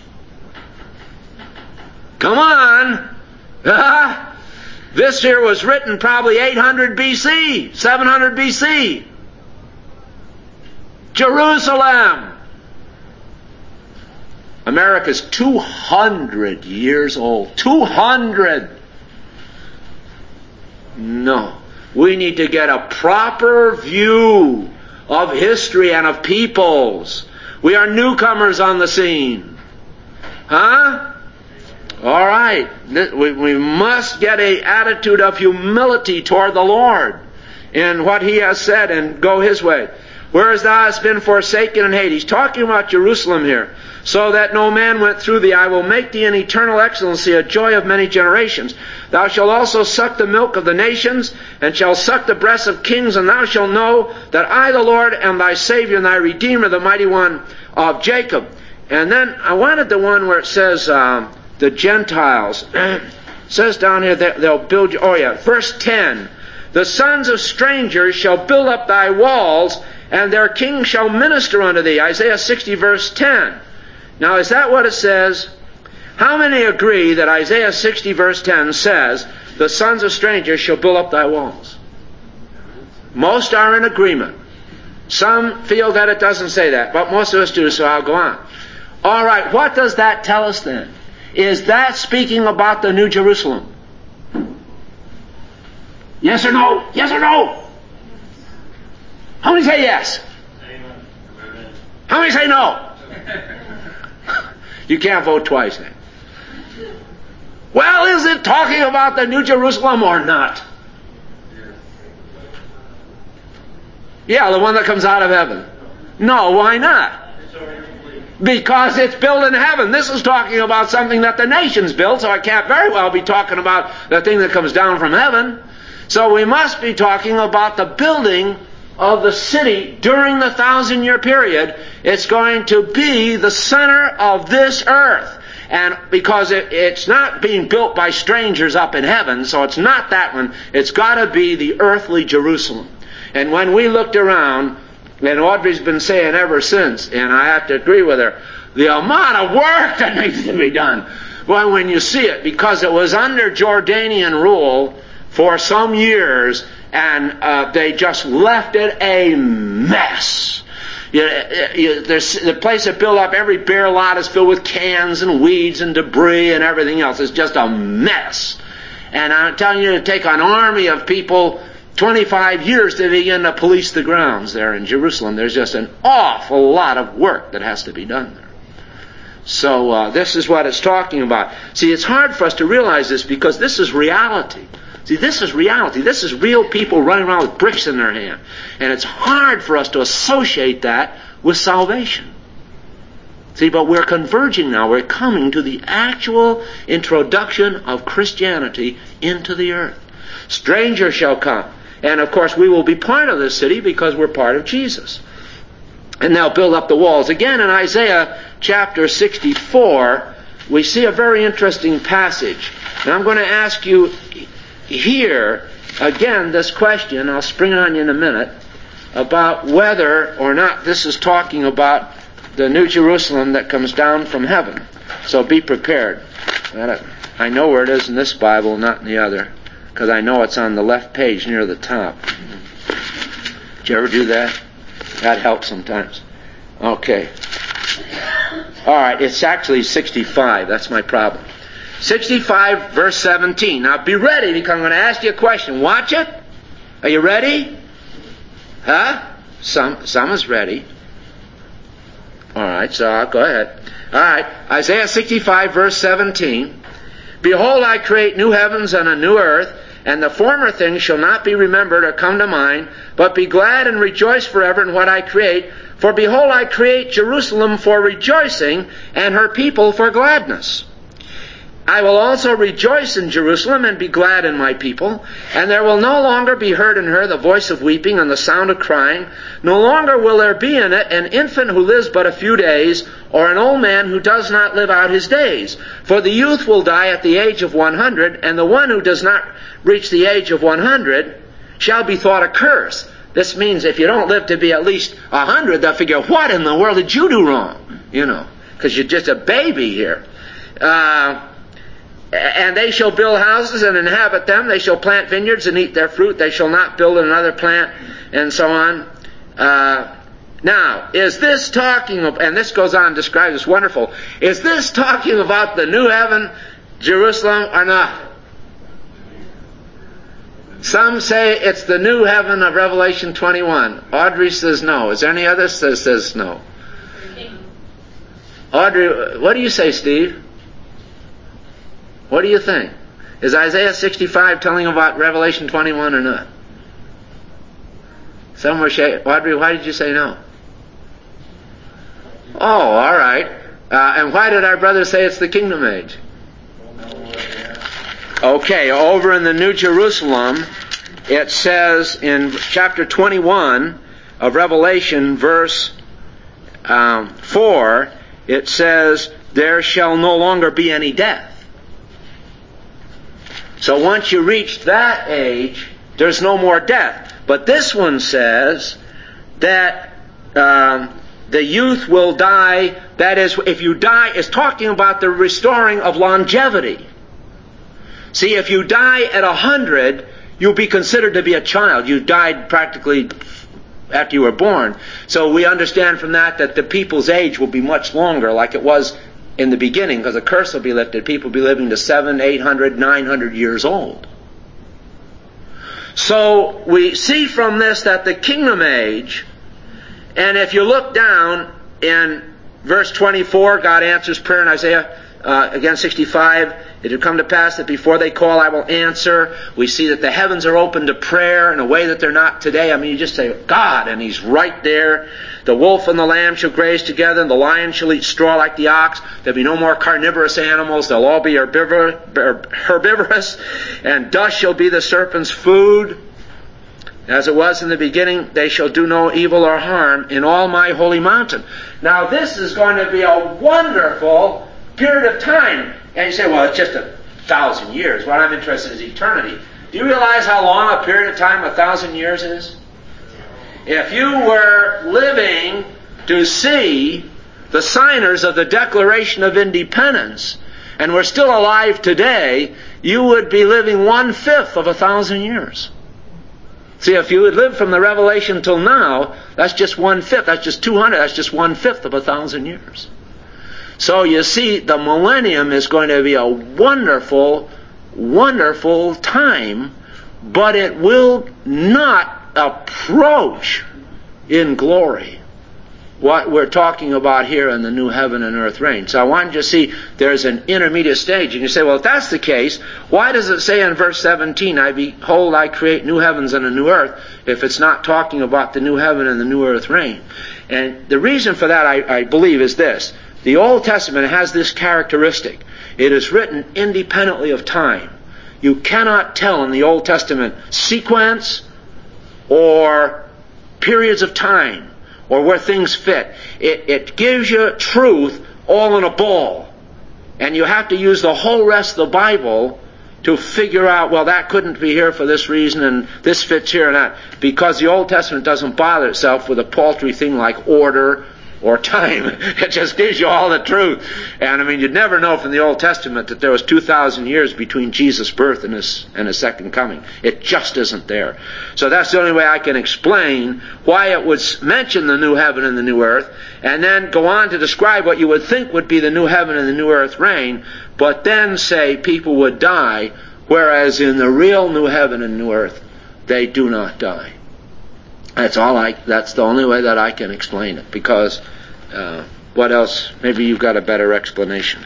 Speaker 1: Come on. Uh, this here was written probably eight hundred B C, seven hundred B C. Jerusalem. America's two hundred years old. two hundred. No. We need to get a proper view of history and of peoples. We are newcomers on the scene. Huh? All right. We, we must get an attitude of humility toward the Lord in what He has said and go His way. whereas thou hast been forsaken and hated. He's talking about Jerusalem here. So that no man went through thee, I will make thee an eternal excellency, a joy of many generations. Thou shalt also suck the milk of the nations, and shalt suck the breasts of kings, and thou shalt know that I, the Lord, am thy Savior and thy Redeemer, the mighty one of Jacob. And then I wanted the one where it says uh, the Gentiles. It says down here that they'll build you. Oh yeah, verse ten. The sons of strangers shall build up thy walls, and their king shall minister unto thee. Isaiah sixty verse ten. Now, is that what it says? How many agree that Isaiah sixty verse ten says, the sons of strangers shall build up thy walls? Most are in agreement. Some feel that it doesn't say that, but most of us do, so I'll go on. All right, what does that tell us then? Is that speaking about the New Jerusalem? Yes or no? Yes or no? How many say yes? Amen. How many say no? You can't vote twice then. Well, is it talking about the New Jerusalem or not? Yeah, the one that comes out of heaven. No, why not? Because it's built in heaven. This is talking about something that the nations built, so I can't very well be talking about the thing that comes down from heaven. So we must be talking about the building of the city during the thousand year period. It's going to be the center of this earth. And because it, it's not being built by strangers up in heaven, so it's not that one. It's got to be the earthly Jerusalem. And when we looked around, and Audrey's been saying ever since, and I have to agree with her, the amount of work that needs to be done. Well, when you see it, because it was under Jordanian rule for some years, and uh, they just left it a mess. You, you, there's, the place that built up, every bare lot is filled with cans and weeds and debris and everything else. It's just a mess. And I'm telling you, to take an army of people twenty-five years to begin to police the grounds there in Jerusalem. There's just an awful lot of work that has to be done there. So uh, this is what it's talking about. See, it's hard for us to realize this because this is reality. See, this is reality. This is real people running around with bricks in their hand. And it's hard for us to associate that with salvation. See, but we're converging now. We're coming to the actual introduction of Christianity into the earth. Strangers shall come. And of course we will be part of this city because we're part of Jesus. And they'll build up the walls. Again, in Isaiah chapter sixty-four, we see a very interesting passage. And I'm going to ask you here, again, this question, I'll spring it on you in a minute, about whether or not this is talking about the New Jerusalem that comes down from heaven. So be prepared. I know where it is in this Bible, not in the other, because I know it's on the left page near the top. Did you ever do that? That helps sometimes. Okay. All right, it's actually sixty-five. That's my problem. sixty-five, verse seventeen. Now be ready, because I'm going to ask you a question. Watch it. Are you ready? Huh? Some, some is ready. All right, so I'll go ahead. All right, Isaiah sixty-five, verse seventeen. Behold, I create new heavens and a new earth, and the former things shall not be remembered or come to mind, but be glad and rejoice forever in what I create. For behold, I create Jerusalem for rejoicing, and her people for gladness. I will also rejoice in Jerusalem and be glad in my people, and there will no longer be heard in her the voice of weeping and the sound of crying. No longer will there be in it an infant who lives but a few days, or an old man who does not live out his days. For the youth will die at the age of one hundred, and the one who does not reach the age of one hundred shall be thought accursed. This means if you don't live to be at least one hundred, they'll figure, what in the world did you do wrong? You know, because you're just a baby here. Uh... And they shall build houses and inhabit them. They shall plant vineyards and eat their fruit. They shall not build another plant, and so on. Uh, now, is this talking of, and this goes on to describe this wonderful, is this talking about the new heaven, Jerusalem, or not? Some say it's the new heaven of Revelation twenty-one. Audrey says no. Is there any other that says no? Audrey, what do you say, Steve? What do you think? Is Isaiah sixty-five telling about Revelation twenty-one or not? Some were shaking. Audrey, why did you say no? Oh, all right. Uh, and why did our brother say it's the kingdom age? Okay, over in the New Jerusalem, it says in chapter twenty-one of Revelation, verse um, four, it says, there shall no longer be any death. So once you reach that age, there's no more death. But this one says that um, the youth will die. That is, if you die, it's talking about the restoring of longevity. See, if you die at a hundred, you'll be considered to be a child. You died practically after you were born. So we understand from that that the people's age will be much longer, like it was in the beginning, because the curse will be lifted. People will be living to seven, eight hundred, nine hundred years old. So we see from this that the kingdom age, and if you look down in verse twenty-four, God answers prayer in Isaiah, uh, again sixty-five, it had come to pass that before they call, I will answer. We see that the heavens are open to prayer in a way that they're not today. I mean, you just say, God, and He's right there. The wolf and the lamb shall graze together, and the lion shall eat straw like the ox. There'll be no more carnivorous animals. They'll all be herbivorous, and dust shall be the serpent's food. As it was in the beginning, they shall do no evil or harm in all my holy mountain. Now, this is going to be a wonderful period of time. And you say, well, it's just a thousand years. What I'm interested in is eternity. Do you realize how long a period of time a thousand years is? If you were living to see the signers of the Declaration of Independence and were still alive today, you would be living one-fifth of a thousand years. See, if you had lived from the Revelation till now, that's just one-fifth. That's just two hundred. That's just one-fifth of a thousand years. So you see, the millennium is going to be a wonderful, wonderful time, but it will not approach in glory what we're talking about here in the new heaven and earth reign. So I wanted you to see there's an intermediate stage. And you say, well, if that's the case, why does it say in verse seventeen, I behold, I create new heavens and a new earth, if it's not talking about the new heaven and the new earth reign? And the reason for that, I, I believe, is this. The Old Testament has this characteristic. It is written independently of time. You cannot tell in the Old Testament sequence or periods of time or where things fit. It, it gives you truth all in a ball. And you have to use the whole rest of the Bible to figure out, well, that couldn't be here for this reason and this fits here and that. Because the Old Testament doesn't bother itself with a paltry thing like order or time. It just gives you all the truth. And I mean, you'd never know from the Old Testament that there was two thousand years between Jesus' birth and his, and his second coming. It just isn't there. So that's the only way I can explain why it would mention the new heaven and the new earth, and then go on to describe what you would think would be the new heaven and the new earth reign, but then say people would die, whereas in the real new heaven and new earth, they do not die. That's all I, that's the only way that I can explain it, because uh, what else? Maybe you've got a better explanation.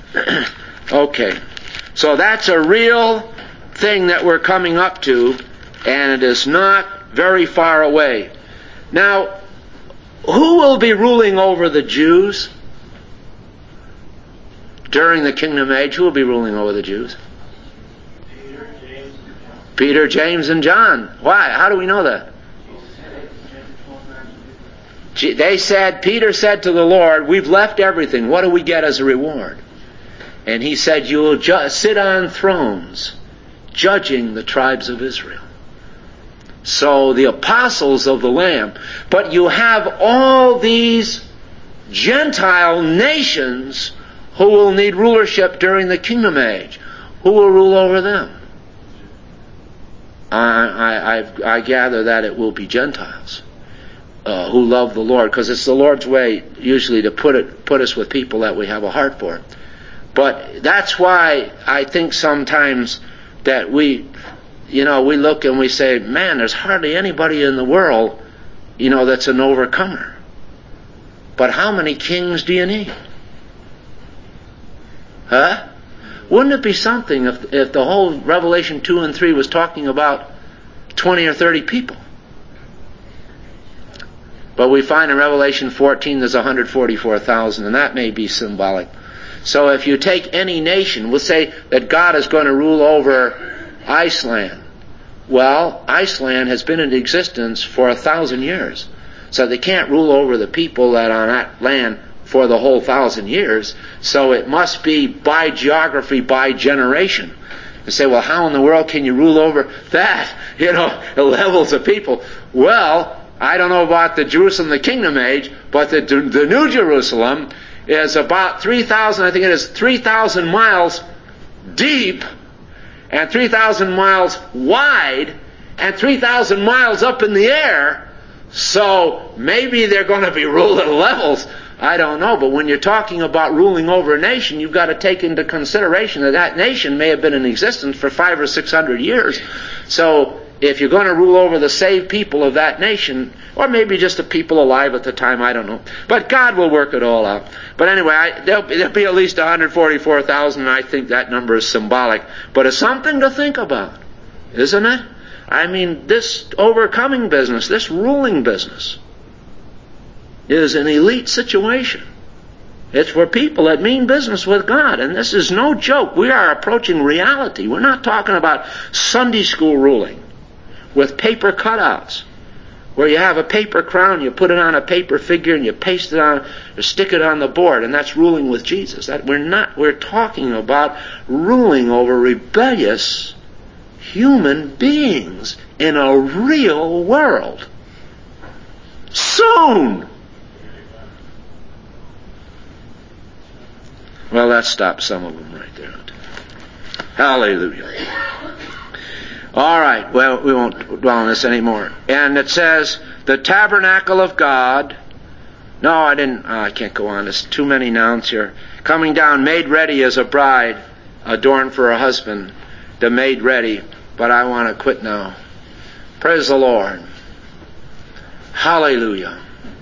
Speaker 1: Okay. So that's a real thing that we're coming up to, and it is not very far away. Now, who will be ruling over the Jews during the kingdom age? Who will be ruling over the Jews?
Speaker 3: Peter, James, and John.
Speaker 1: Peter, James, and John. Why? How do we know that? They said, Peter said to the Lord, we've left everything. What do we get as a reward? And he said, you will ju- sit on thrones, judging the tribes of Israel. So the apostles of the Lamb. But you have all these Gentile nations who will need rulership during the kingdom age. Who will rule over them? I, I, I, I gather that it will be Gentiles. Uh, who love the Lord, because it's the Lord's way usually to put it, put us with people that we have a heart for. But that's why I think sometimes that we, you know, we look and we say, man, there's hardly anybody in the world, you know, that's an overcomer. But how many kings do you need? Huh? Wouldn't it be something if, if the whole Revelation two and three was talking about twenty or thirty people? But we find in Revelation fourteen there's one hundred forty-four thousand, and that may be symbolic. So if you take any nation, we'll say that God is going to rule over Iceland. Well, Iceland has been in existence for a thousand years. So they can't rule over the people that are on that land for the whole thousand years. So it must be by geography, by generation. You say, well, how in the world can you rule over that? You know, levels of people. Well, I don't know about the Jerusalem, the kingdom age, but the, the New Jerusalem is about three thousand, I think it is three thousand miles deep, and three thousand miles wide, and three thousand miles up in the air. So maybe they're going to be ruled at levels. I don't know. But when you're talking about ruling over a nation, you've got to take into consideration that that nation may have been in existence for five or six hundred years. So if you're going to rule over the saved people of that nation, or maybe just the people alive at the time, I don't know. But God will work it all out. But anyway, I, there'll, be, there'll be at least one hundred forty-four thousand, and I think that number is symbolic. But it's something to think about, isn't it? I mean, this overcoming business, this ruling business, is an elite situation. It's for people that mean business with God. And this is no joke. We are approaching reality. We're not talking about Sunday school ruling with paper cutouts, where you have a paper crown, you put it on a paper figure, and you paste it on, or stick it on the board, and that's ruling with Jesus. That we're not. We're talking about ruling over rebellious human beings in a real world. Soon. Well, that stops some of them right there. Hallelujah. All right, well, we won't dwell on this anymore. And it says, the tabernacle of God. No, I didn't. Oh, I can't go on. There's too many nouns here. Coming down, made ready as a bride, adorned for a husband. The made ready. But I want to quit now. Praise the Lord. Hallelujah.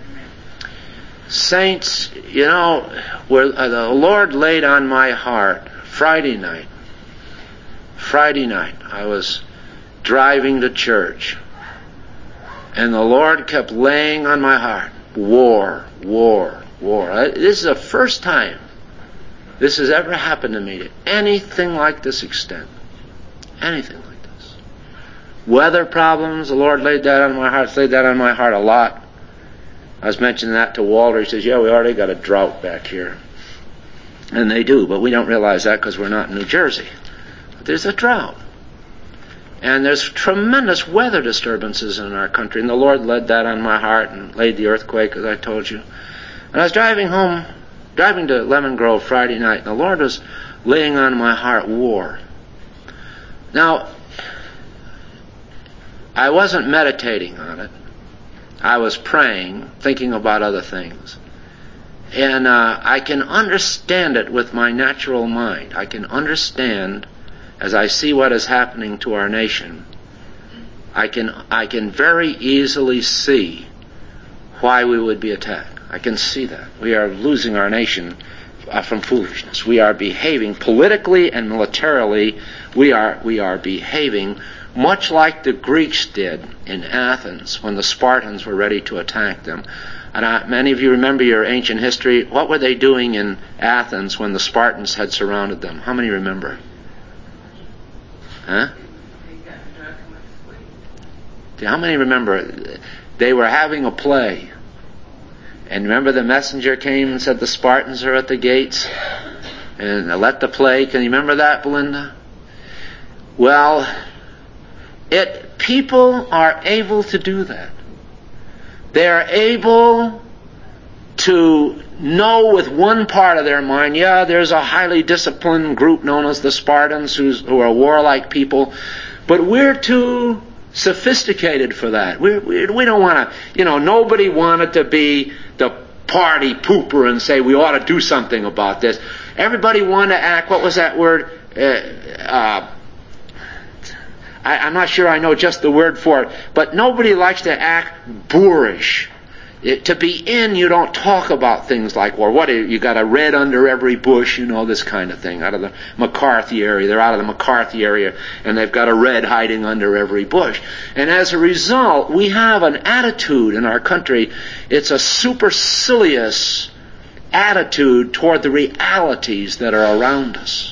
Speaker 1: Saints, you know, where the Lord laid on my heart Friday night. Friday night, I was driving to church, and the Lord kept laying on my heart, war, war, war. This is the first time this has ever happened to me to anything like this extent. Anything like this. Weather problems, the Lord laid that on my heart. He's laid that on my heart a lot. I was mentioning that to Walter. He says, yeah, we already got a drought back here. And they do, but we don't realize that because we're not in New Jersey. But there's a drought. And there's tremendous weather disturbances in our country. And the Lord led that on my heart and laid the earthquake, as I told you. And I was driving home, driving to Lemon Grove Friday night, and the Lord was laying on my heart war. Now, I wasn't meditating on it. I was praying, thinking about other things. And uh, I can understand it with my natural mind. I can understand, as I see what is happening to our nation, I can I can very easily see why we would be attacked. I can see that. We are losing our nation uh, from foolishness. We are behaving politically and militarily. We are we are behaving much like the Greeks did in Athens when the Spartans were ready to attack them. And I, many of you remember your ancient history. What were they doing in Athens when the Spartans had surrounded them? How many remember? Huh? How many remember? They were having a play. And remember the messenger came and said the Spartans are at the gates? And let the play. Can you remember that, Belinda? Well, it people are able to do that. They are able to know with one part of their mind, yeah, there's a highly disciplined group known as the Spartans who's, who are warlike people, but we're too sophisticated for that. We're, we we don't want to, you know, nobody wanted to be the party pooper and say we ought to do something about this. Everybody wanted to act, what was that word? Uh, uh, I, I'm not sure I know just the word for it, but nobody likes to act boorish. It, to be in, you don't talk about things like war. What, you got a red under every bush, you know, this kind of thing. Out of the McCarthy area. They're out of the McCarthy area, and they've got a red hiding under every bush. And as a result, we have an attitude in our country. It's a supercilious attitude toward the realities that are around us.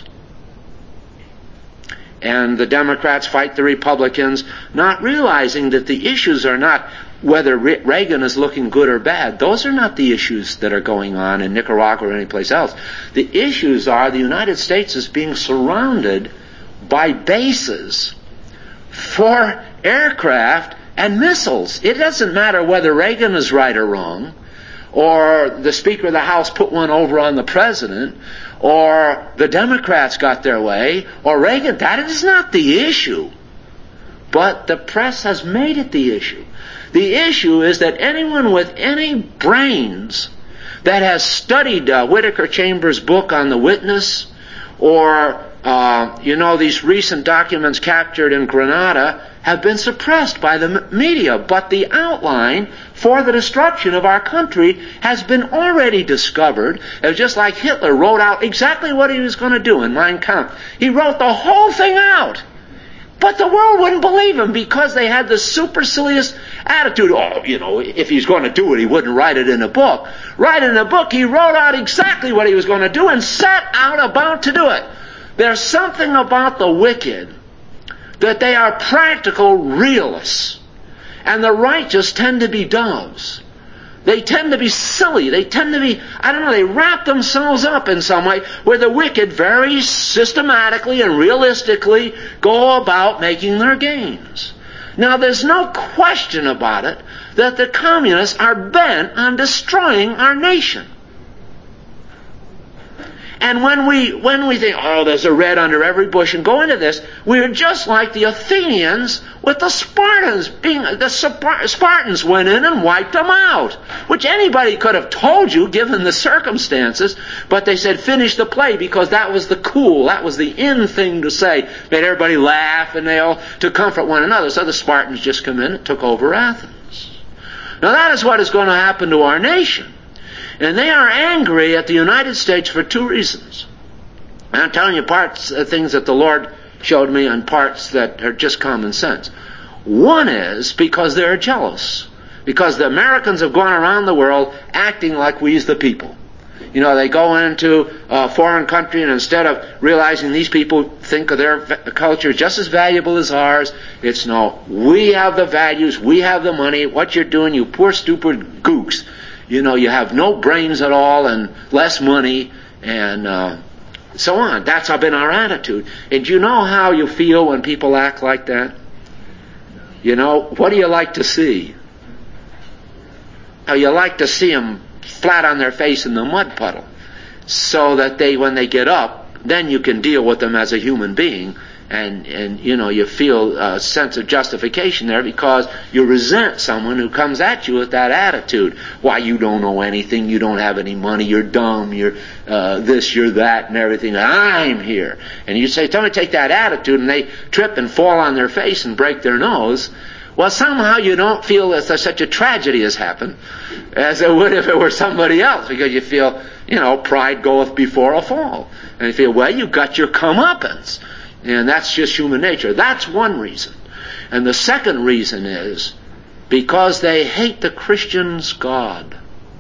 Speaker 1: And the Democrats fight the Republicans, not realizing that the issues are not whether Reagan is looking good or bad. Those are not the issues that are going on in Nicaragua or anyplace else. The issues are the United States is being surrounded by bases for aircraft and missiles. It doesn't matter whether Reagan is right or wrong, or the Speaker of the House put one over on the President, or the Democrats got their way, or Reagan. That is not the issue. But the press has made it the issue. The issue is that anyone with any brains that has studied uh, Whittaker Chambers' book on the witness, or, uh, you know, these recent documents captured in Grenada, have been suppressed by the media. But the outline for the destruction of our country has been already discovered. It was just like Hitler wrote out exactly what he was going to do in Mein Kampf. He wrote the whole thing out. But the world wouldn't believe him because they had this supercilious attitude. Oh, you know, if he's going to do it, he wouldn't write it in a book. Write it in a book, he wrote out exactly what he was going to do and set out about to do it. There's something about the wicked that they are practical realists. And the righteous tend to be doves. They tend to be silly. They tend to be, I don't know, they wrap themselves up in some way where the wicked very systematically and realistically go about making their gains. Now, there's no question about it that the communists are bent on destroying our nation. And when we when we think, oh, there's a red under every bush, and go into this, we're just like the Athenians with the Spartans. Being the Spartans went in and wiped them out, which anybody could have told you given the circumstances. But they said finish the play because that was the cool, that was the in thing to say. Made everybody laugh and they all to comfort one another. So the Spartans just come in and took over Athens. Now that is what is going to happen to our nation. And they are angry at the United States for two reasons. I'm telling you parts of things that the Lord showed me and parts that are just common sense. One is because they're jealous. Because the Americans have gone around the world acting like we's the people. You know, they go into a foreign country and instead of realizing these people think of their culture just as valuable as ours, it's no, we have the values, we have the money, what you're doing, you poor stupid gooks. You know, you have no brains at all and less money and uh, so on. That's been our attitude. And do you know how you feel when people act like that? You know, what do you like to see? Oh, you like to see them flat on their face in the mud puddle so that they, when they get up, then you can deal with them as a human being. And, and, you know, you feel a sense of justification there because you resent someone who comes at you with that attitude. Why, you don't know anything, you don't have any money, you're dumb, you're uh, this, you're that, and everything. I'm here. And you say, tell me, take that attitude, and they trip and fall on their face and break their nose. Well, somehow you don't feel that such a tragedy has happened as it would if it were somebody else, because you feel, you know, pride goeth before a fall. And you feel, well, you got your comeuppance. And that's just human nature. That's one reason. And the second reason is because they hate the Christian's God.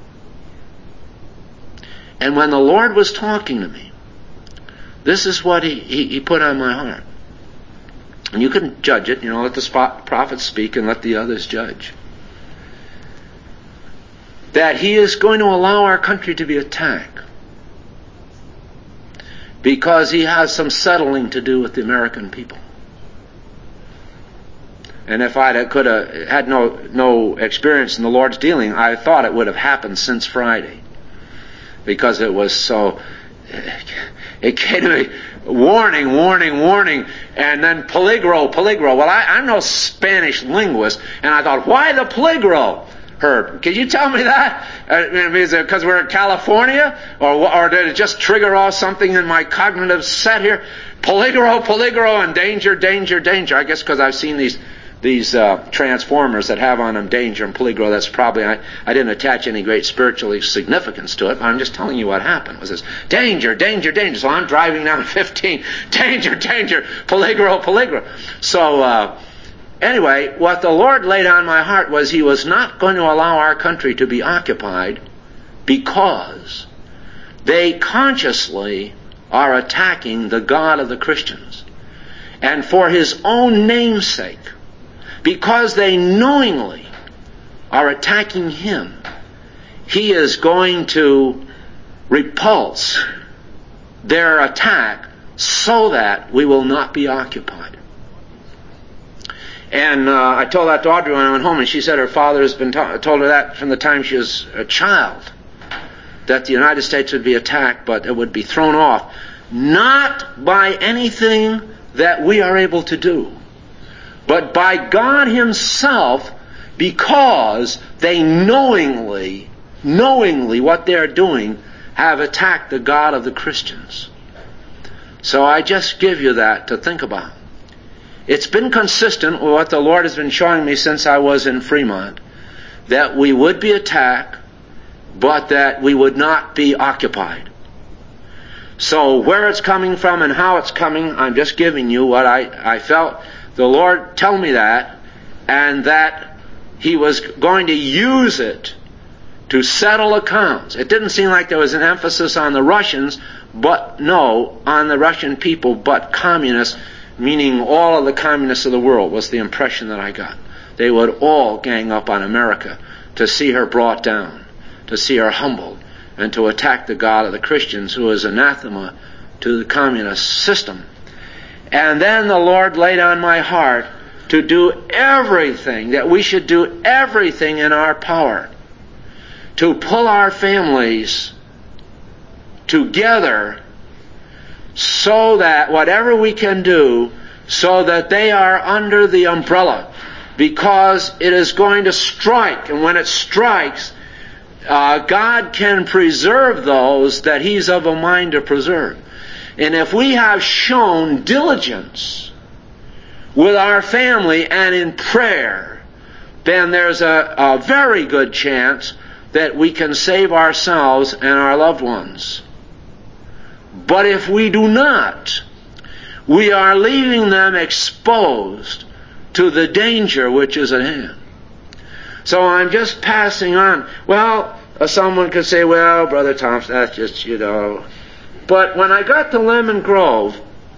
Speaker 1: And when the Lord was talking to me, this is what he, he, he put on my heart. And you can judge it, you know, let the prophets speak and let the others judge. That he is going to allow our country to be attacked. Because he has some settling to do with the American people. And if I could have had no no experience in the Lord's dealing, I thought it would have happened since Friday. Because it was so, it came to me, warning, warning, warning, and then peligro, peligro. Well, I, I'm no Spanish linguist, and I thought, why the peligro? Heard. Can you tell me that? Uh, is it because we're in California? Or, or did it just trigger off something in my cognitive set here? Peligro, peligro, and danger, danger, danger. I guess because I've seen these these uh, transformers that have on them danger and peligro. That's probably, I, I didn't attach any great spiritual significance to it, but I'm just telling you what happened. It was this danger, danger, danger. So I'm driving down fifteen, danger, danger, peligro, peligro. So uh, anyway, what the Lord laid on my heart was He was not going to allow our country to be occupied because they consciously are attacking the God of the Christians. And for His own name's sake, because they knowingly are attacking Him, He is going to repulse their attack so that we will not be occupied. And uh, I told that to Audrey when I went home, and she said her father has been ta- told her that from the time she was a child, that the United States would be attacked, but it would be thrown off, not by anything that we are able to do, but by God Himself, because they knowingly, knowingly what they're doing, have attacked the God of the Christians. So I just give you that to think about. It's been consistent with what the Lord has been showing me since I was in Fremont, that we would be attacked, but that we would not be occupied. So where it's coming from and how it's coming, I'm just giving you what I, I felt the Lord tell me that, and that He was going to use it to settle accounts. It didn't seem like there was an emphasis on the Russians, but no, on the Russian people, but communists, meaning all of the communists of the world, was the impression that I got. They would all gang up on America to see her brought down, to see her humbled, and to attack the God of the Christians, who is anathema to the communist system. And then the Lord laid on my heart to do everything, that we should do everything in our power to pull our families together so that whatever we can do, so that they are under the umbrella, because it is going to strike, and when it strikes, uh, God can preserve those that He's of a mind to preserve. And if we have shown diligence with our family and in prayer, then there's a, a very good chance that we can save ourselves and our loved ones. But if we do not, we are leaving them exposed to the danger which is at hand. So I'm just passing on. Well, uh, someone could say, well, Brother Thompson, that's just, you know. But when I got to Lemon Grove,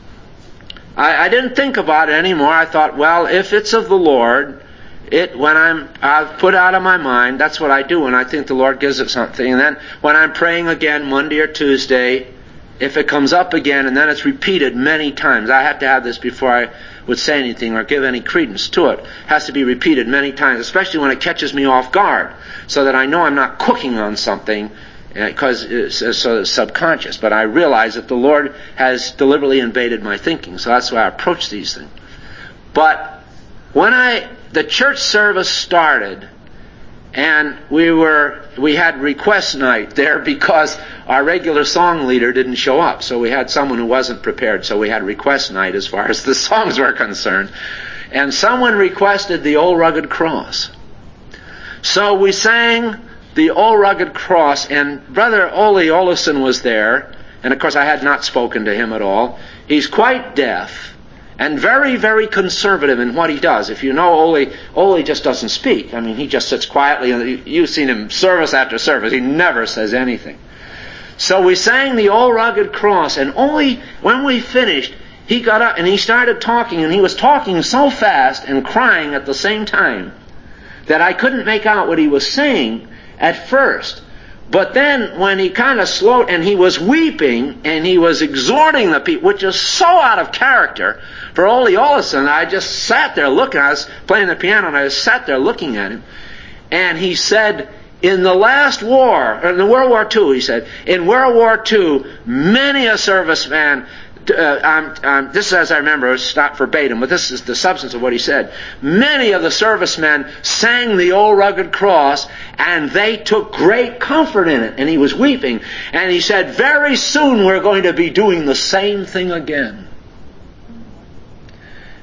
Speaker 1: I, I didn't think about it anymore. I thought, well, if it's of the Lord, it when I'm I've put out of my mind, that's what I do when I think the Lord gives it something. And then when I'm praying again Monday or Tuesday, if it comes up again and then it's repeated many times, I have to have this before I would say anything or give any credence to it. It has to be repeated many times, especially when it catches me off guard, so that I know I'm not cooking on something, because it's so it's subconscious. But I realize that the Lord has deliberately invaded my thinking, so that's why I approach these things. But when I the church service started, and we were we had request night there because our regular song leader didn't show up, so we had someone who wasn't prepared. So we had request night as far as the songs were concerned, and someone requested the Old Rugged Cross. So we sang the Old Rugged Cross, and Brother Ole Olison was there, and of course I had not spoken to him at all. He's quite deaf and very, very conservative in what he does. If you know Ole, Ole just doesn't speak. I mean, he just sits quietly, and you've seen him service after service. He never says anything. So we sang the Old Rugged Cross, and only when we finished, he got up and he started talking, and he was talking so fast and crying at the same time that I couldn't make out what he was saying at first. But then when he kind of slowed, and he was weeping, and he was exhorting the people, which is so out of character for Ole Olison, I just sat there looking. I was playing the piano, and I just sat there looking at him. And he said, in the last war, or in the World War Two, he said, in World War Two, many a serviceman, uh, I'm, I'm, this is as I remember, it's not verbatim, but this is the substance of what he said. Many of the servicemen sang the Old Rugged Cross, and they took great comfort in it. And he was weeping. And he said, very soon we're going to be doing the same thing again.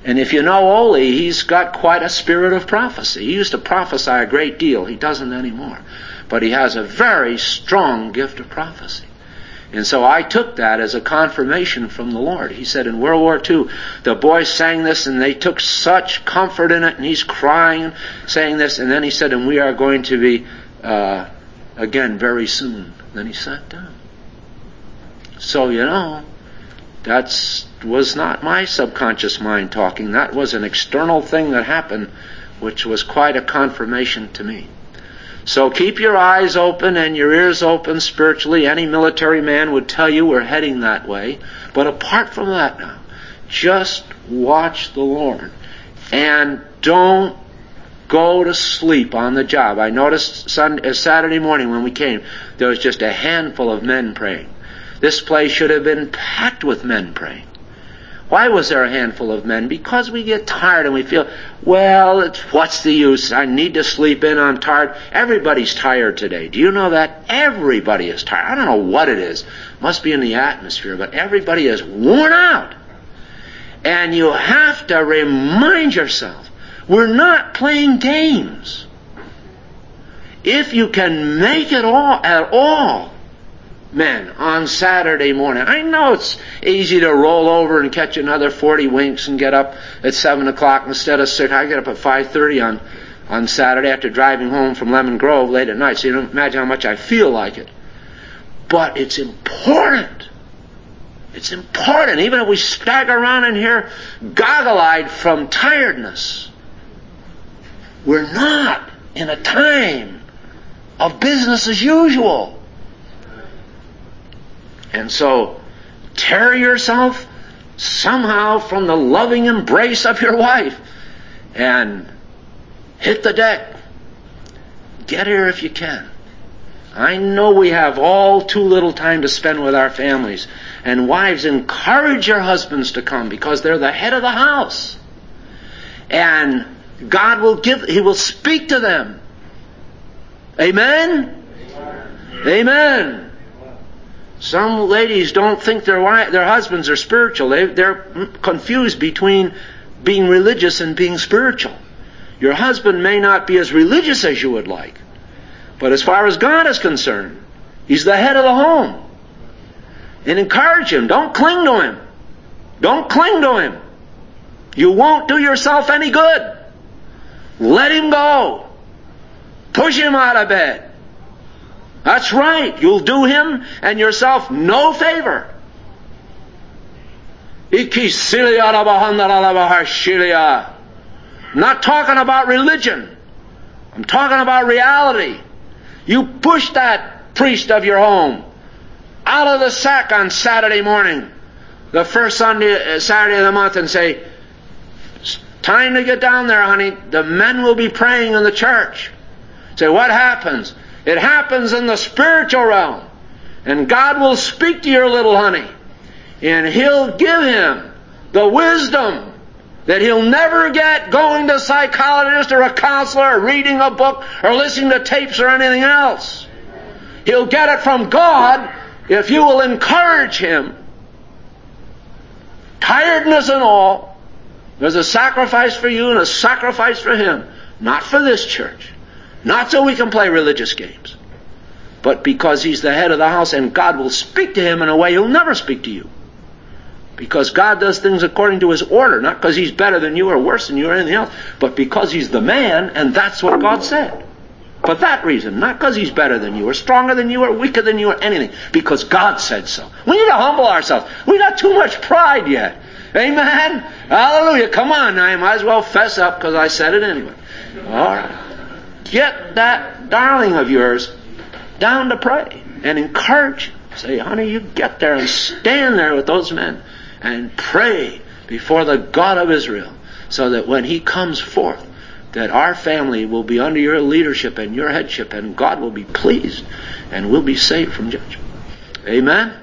Speaker 1: And if you know Ole, he's got quite a spirit of prophecy. He used to prophesy a great deal. He doesn't anymore. But he has a very strong gift of prophecy. And so I took that as a confirmation from the Lord. He said in World War Two, the boys sang this and they took such comfort in it, and he's crying, saying this, and then he said, and we are going to be, uh, again, very soon. Then he sat down. So, you know, that was not my subconscious mind talking. That was an external thing that happened, which was quite a confirmation to me. So keep your eyes open and your ears open spiritually. Any military man would tell you we're heading that way. But apart from that now, just watch the Lord. And don't go to sleep on the job. I noticed Sunday, Saturday morning when we came, there was just a handful of men praying. This place should have been packed with men praying. Why was there a handful of men? Because we get tired and we feel, well, it's, what's the use? I need to sleep in, I'm tired. Everybody's tired today. Do you know that? Everybody is tired. I don't know what it is. It must be in the atmosphere, but everybody is worn out. And you have to remind yourself, we're not playing games. If you can make it all at all, men, on Saturday morning. I know it's easy to roll over and catch another forty winks and get up at seven o'clock instead of six. I get up at five thirty on, on Saturday after driving home from Lemon Grove late at night, so you don't imagine how much I feel like it. But it's important. It's important. Even if we stagger around in here goggle-eyed from tiredness, we're not in a time of business as usual. And so, tear yourself somehow from the loving embrace of your wife and hit the deck. Get here if you can. I know we have all too little time to spend with our families. And wives, encourage your husbands to come because they're the head of the house. And God will give, He will speak to them. Amen? Amen. Amen. Some ladies don't think their wife, their husbands are spiritual. They, they're confused between being religious and being spiritual. Your husband may not be as religious as you would like, but as far as God is concerned, he's the head of the home. And encourage him. Don't cling to him. Don't cling to him. You won't do yourself any good. Let him go. Push him out of bed. That's right. You'll do him and yourself no favor. I'm not talking about religion. I'm talking about reality. You push that priest of your home out of the sack on Saturday morning, the first Sunday, Saturday of the month, and say, it's time to get down there, honey. The men will be praying in the church. Say, what happens? It happens in the spiritual realm. And God will speak to your little honey. And He'll give him the wisdom that he'll never get going to a psychologist or a counselor or reading a book or listening to tapes or anything else. He'll get it from God if you will encourage him. Tiredness and all. There's a sacrifice for you and a sacrifice for him. Not for this church. Not so we can play religious games, but because he's the head of the house and God will speak to him in a way he'll never speak to you. Because God does things according to His order, not because He's better than you or worse than you or anything else, but because He's the man and that's what God said. For that reason, not because He's better than you or stronger than you or weaker than you or anything, because God said so. We need to humble ourselves. We got too much pride yet. Amen? Hallelujah. Come on now, I might as well fess up because I said it anyway. All right. Get that darling of yours down to pray and encourage him. Say, honey, you get there and stand there with those men and pray before the God of Israel so that when He comes forth, that our family will be under your leadership and your headship and God will be pleased and we'll be saved from judgment. Amen?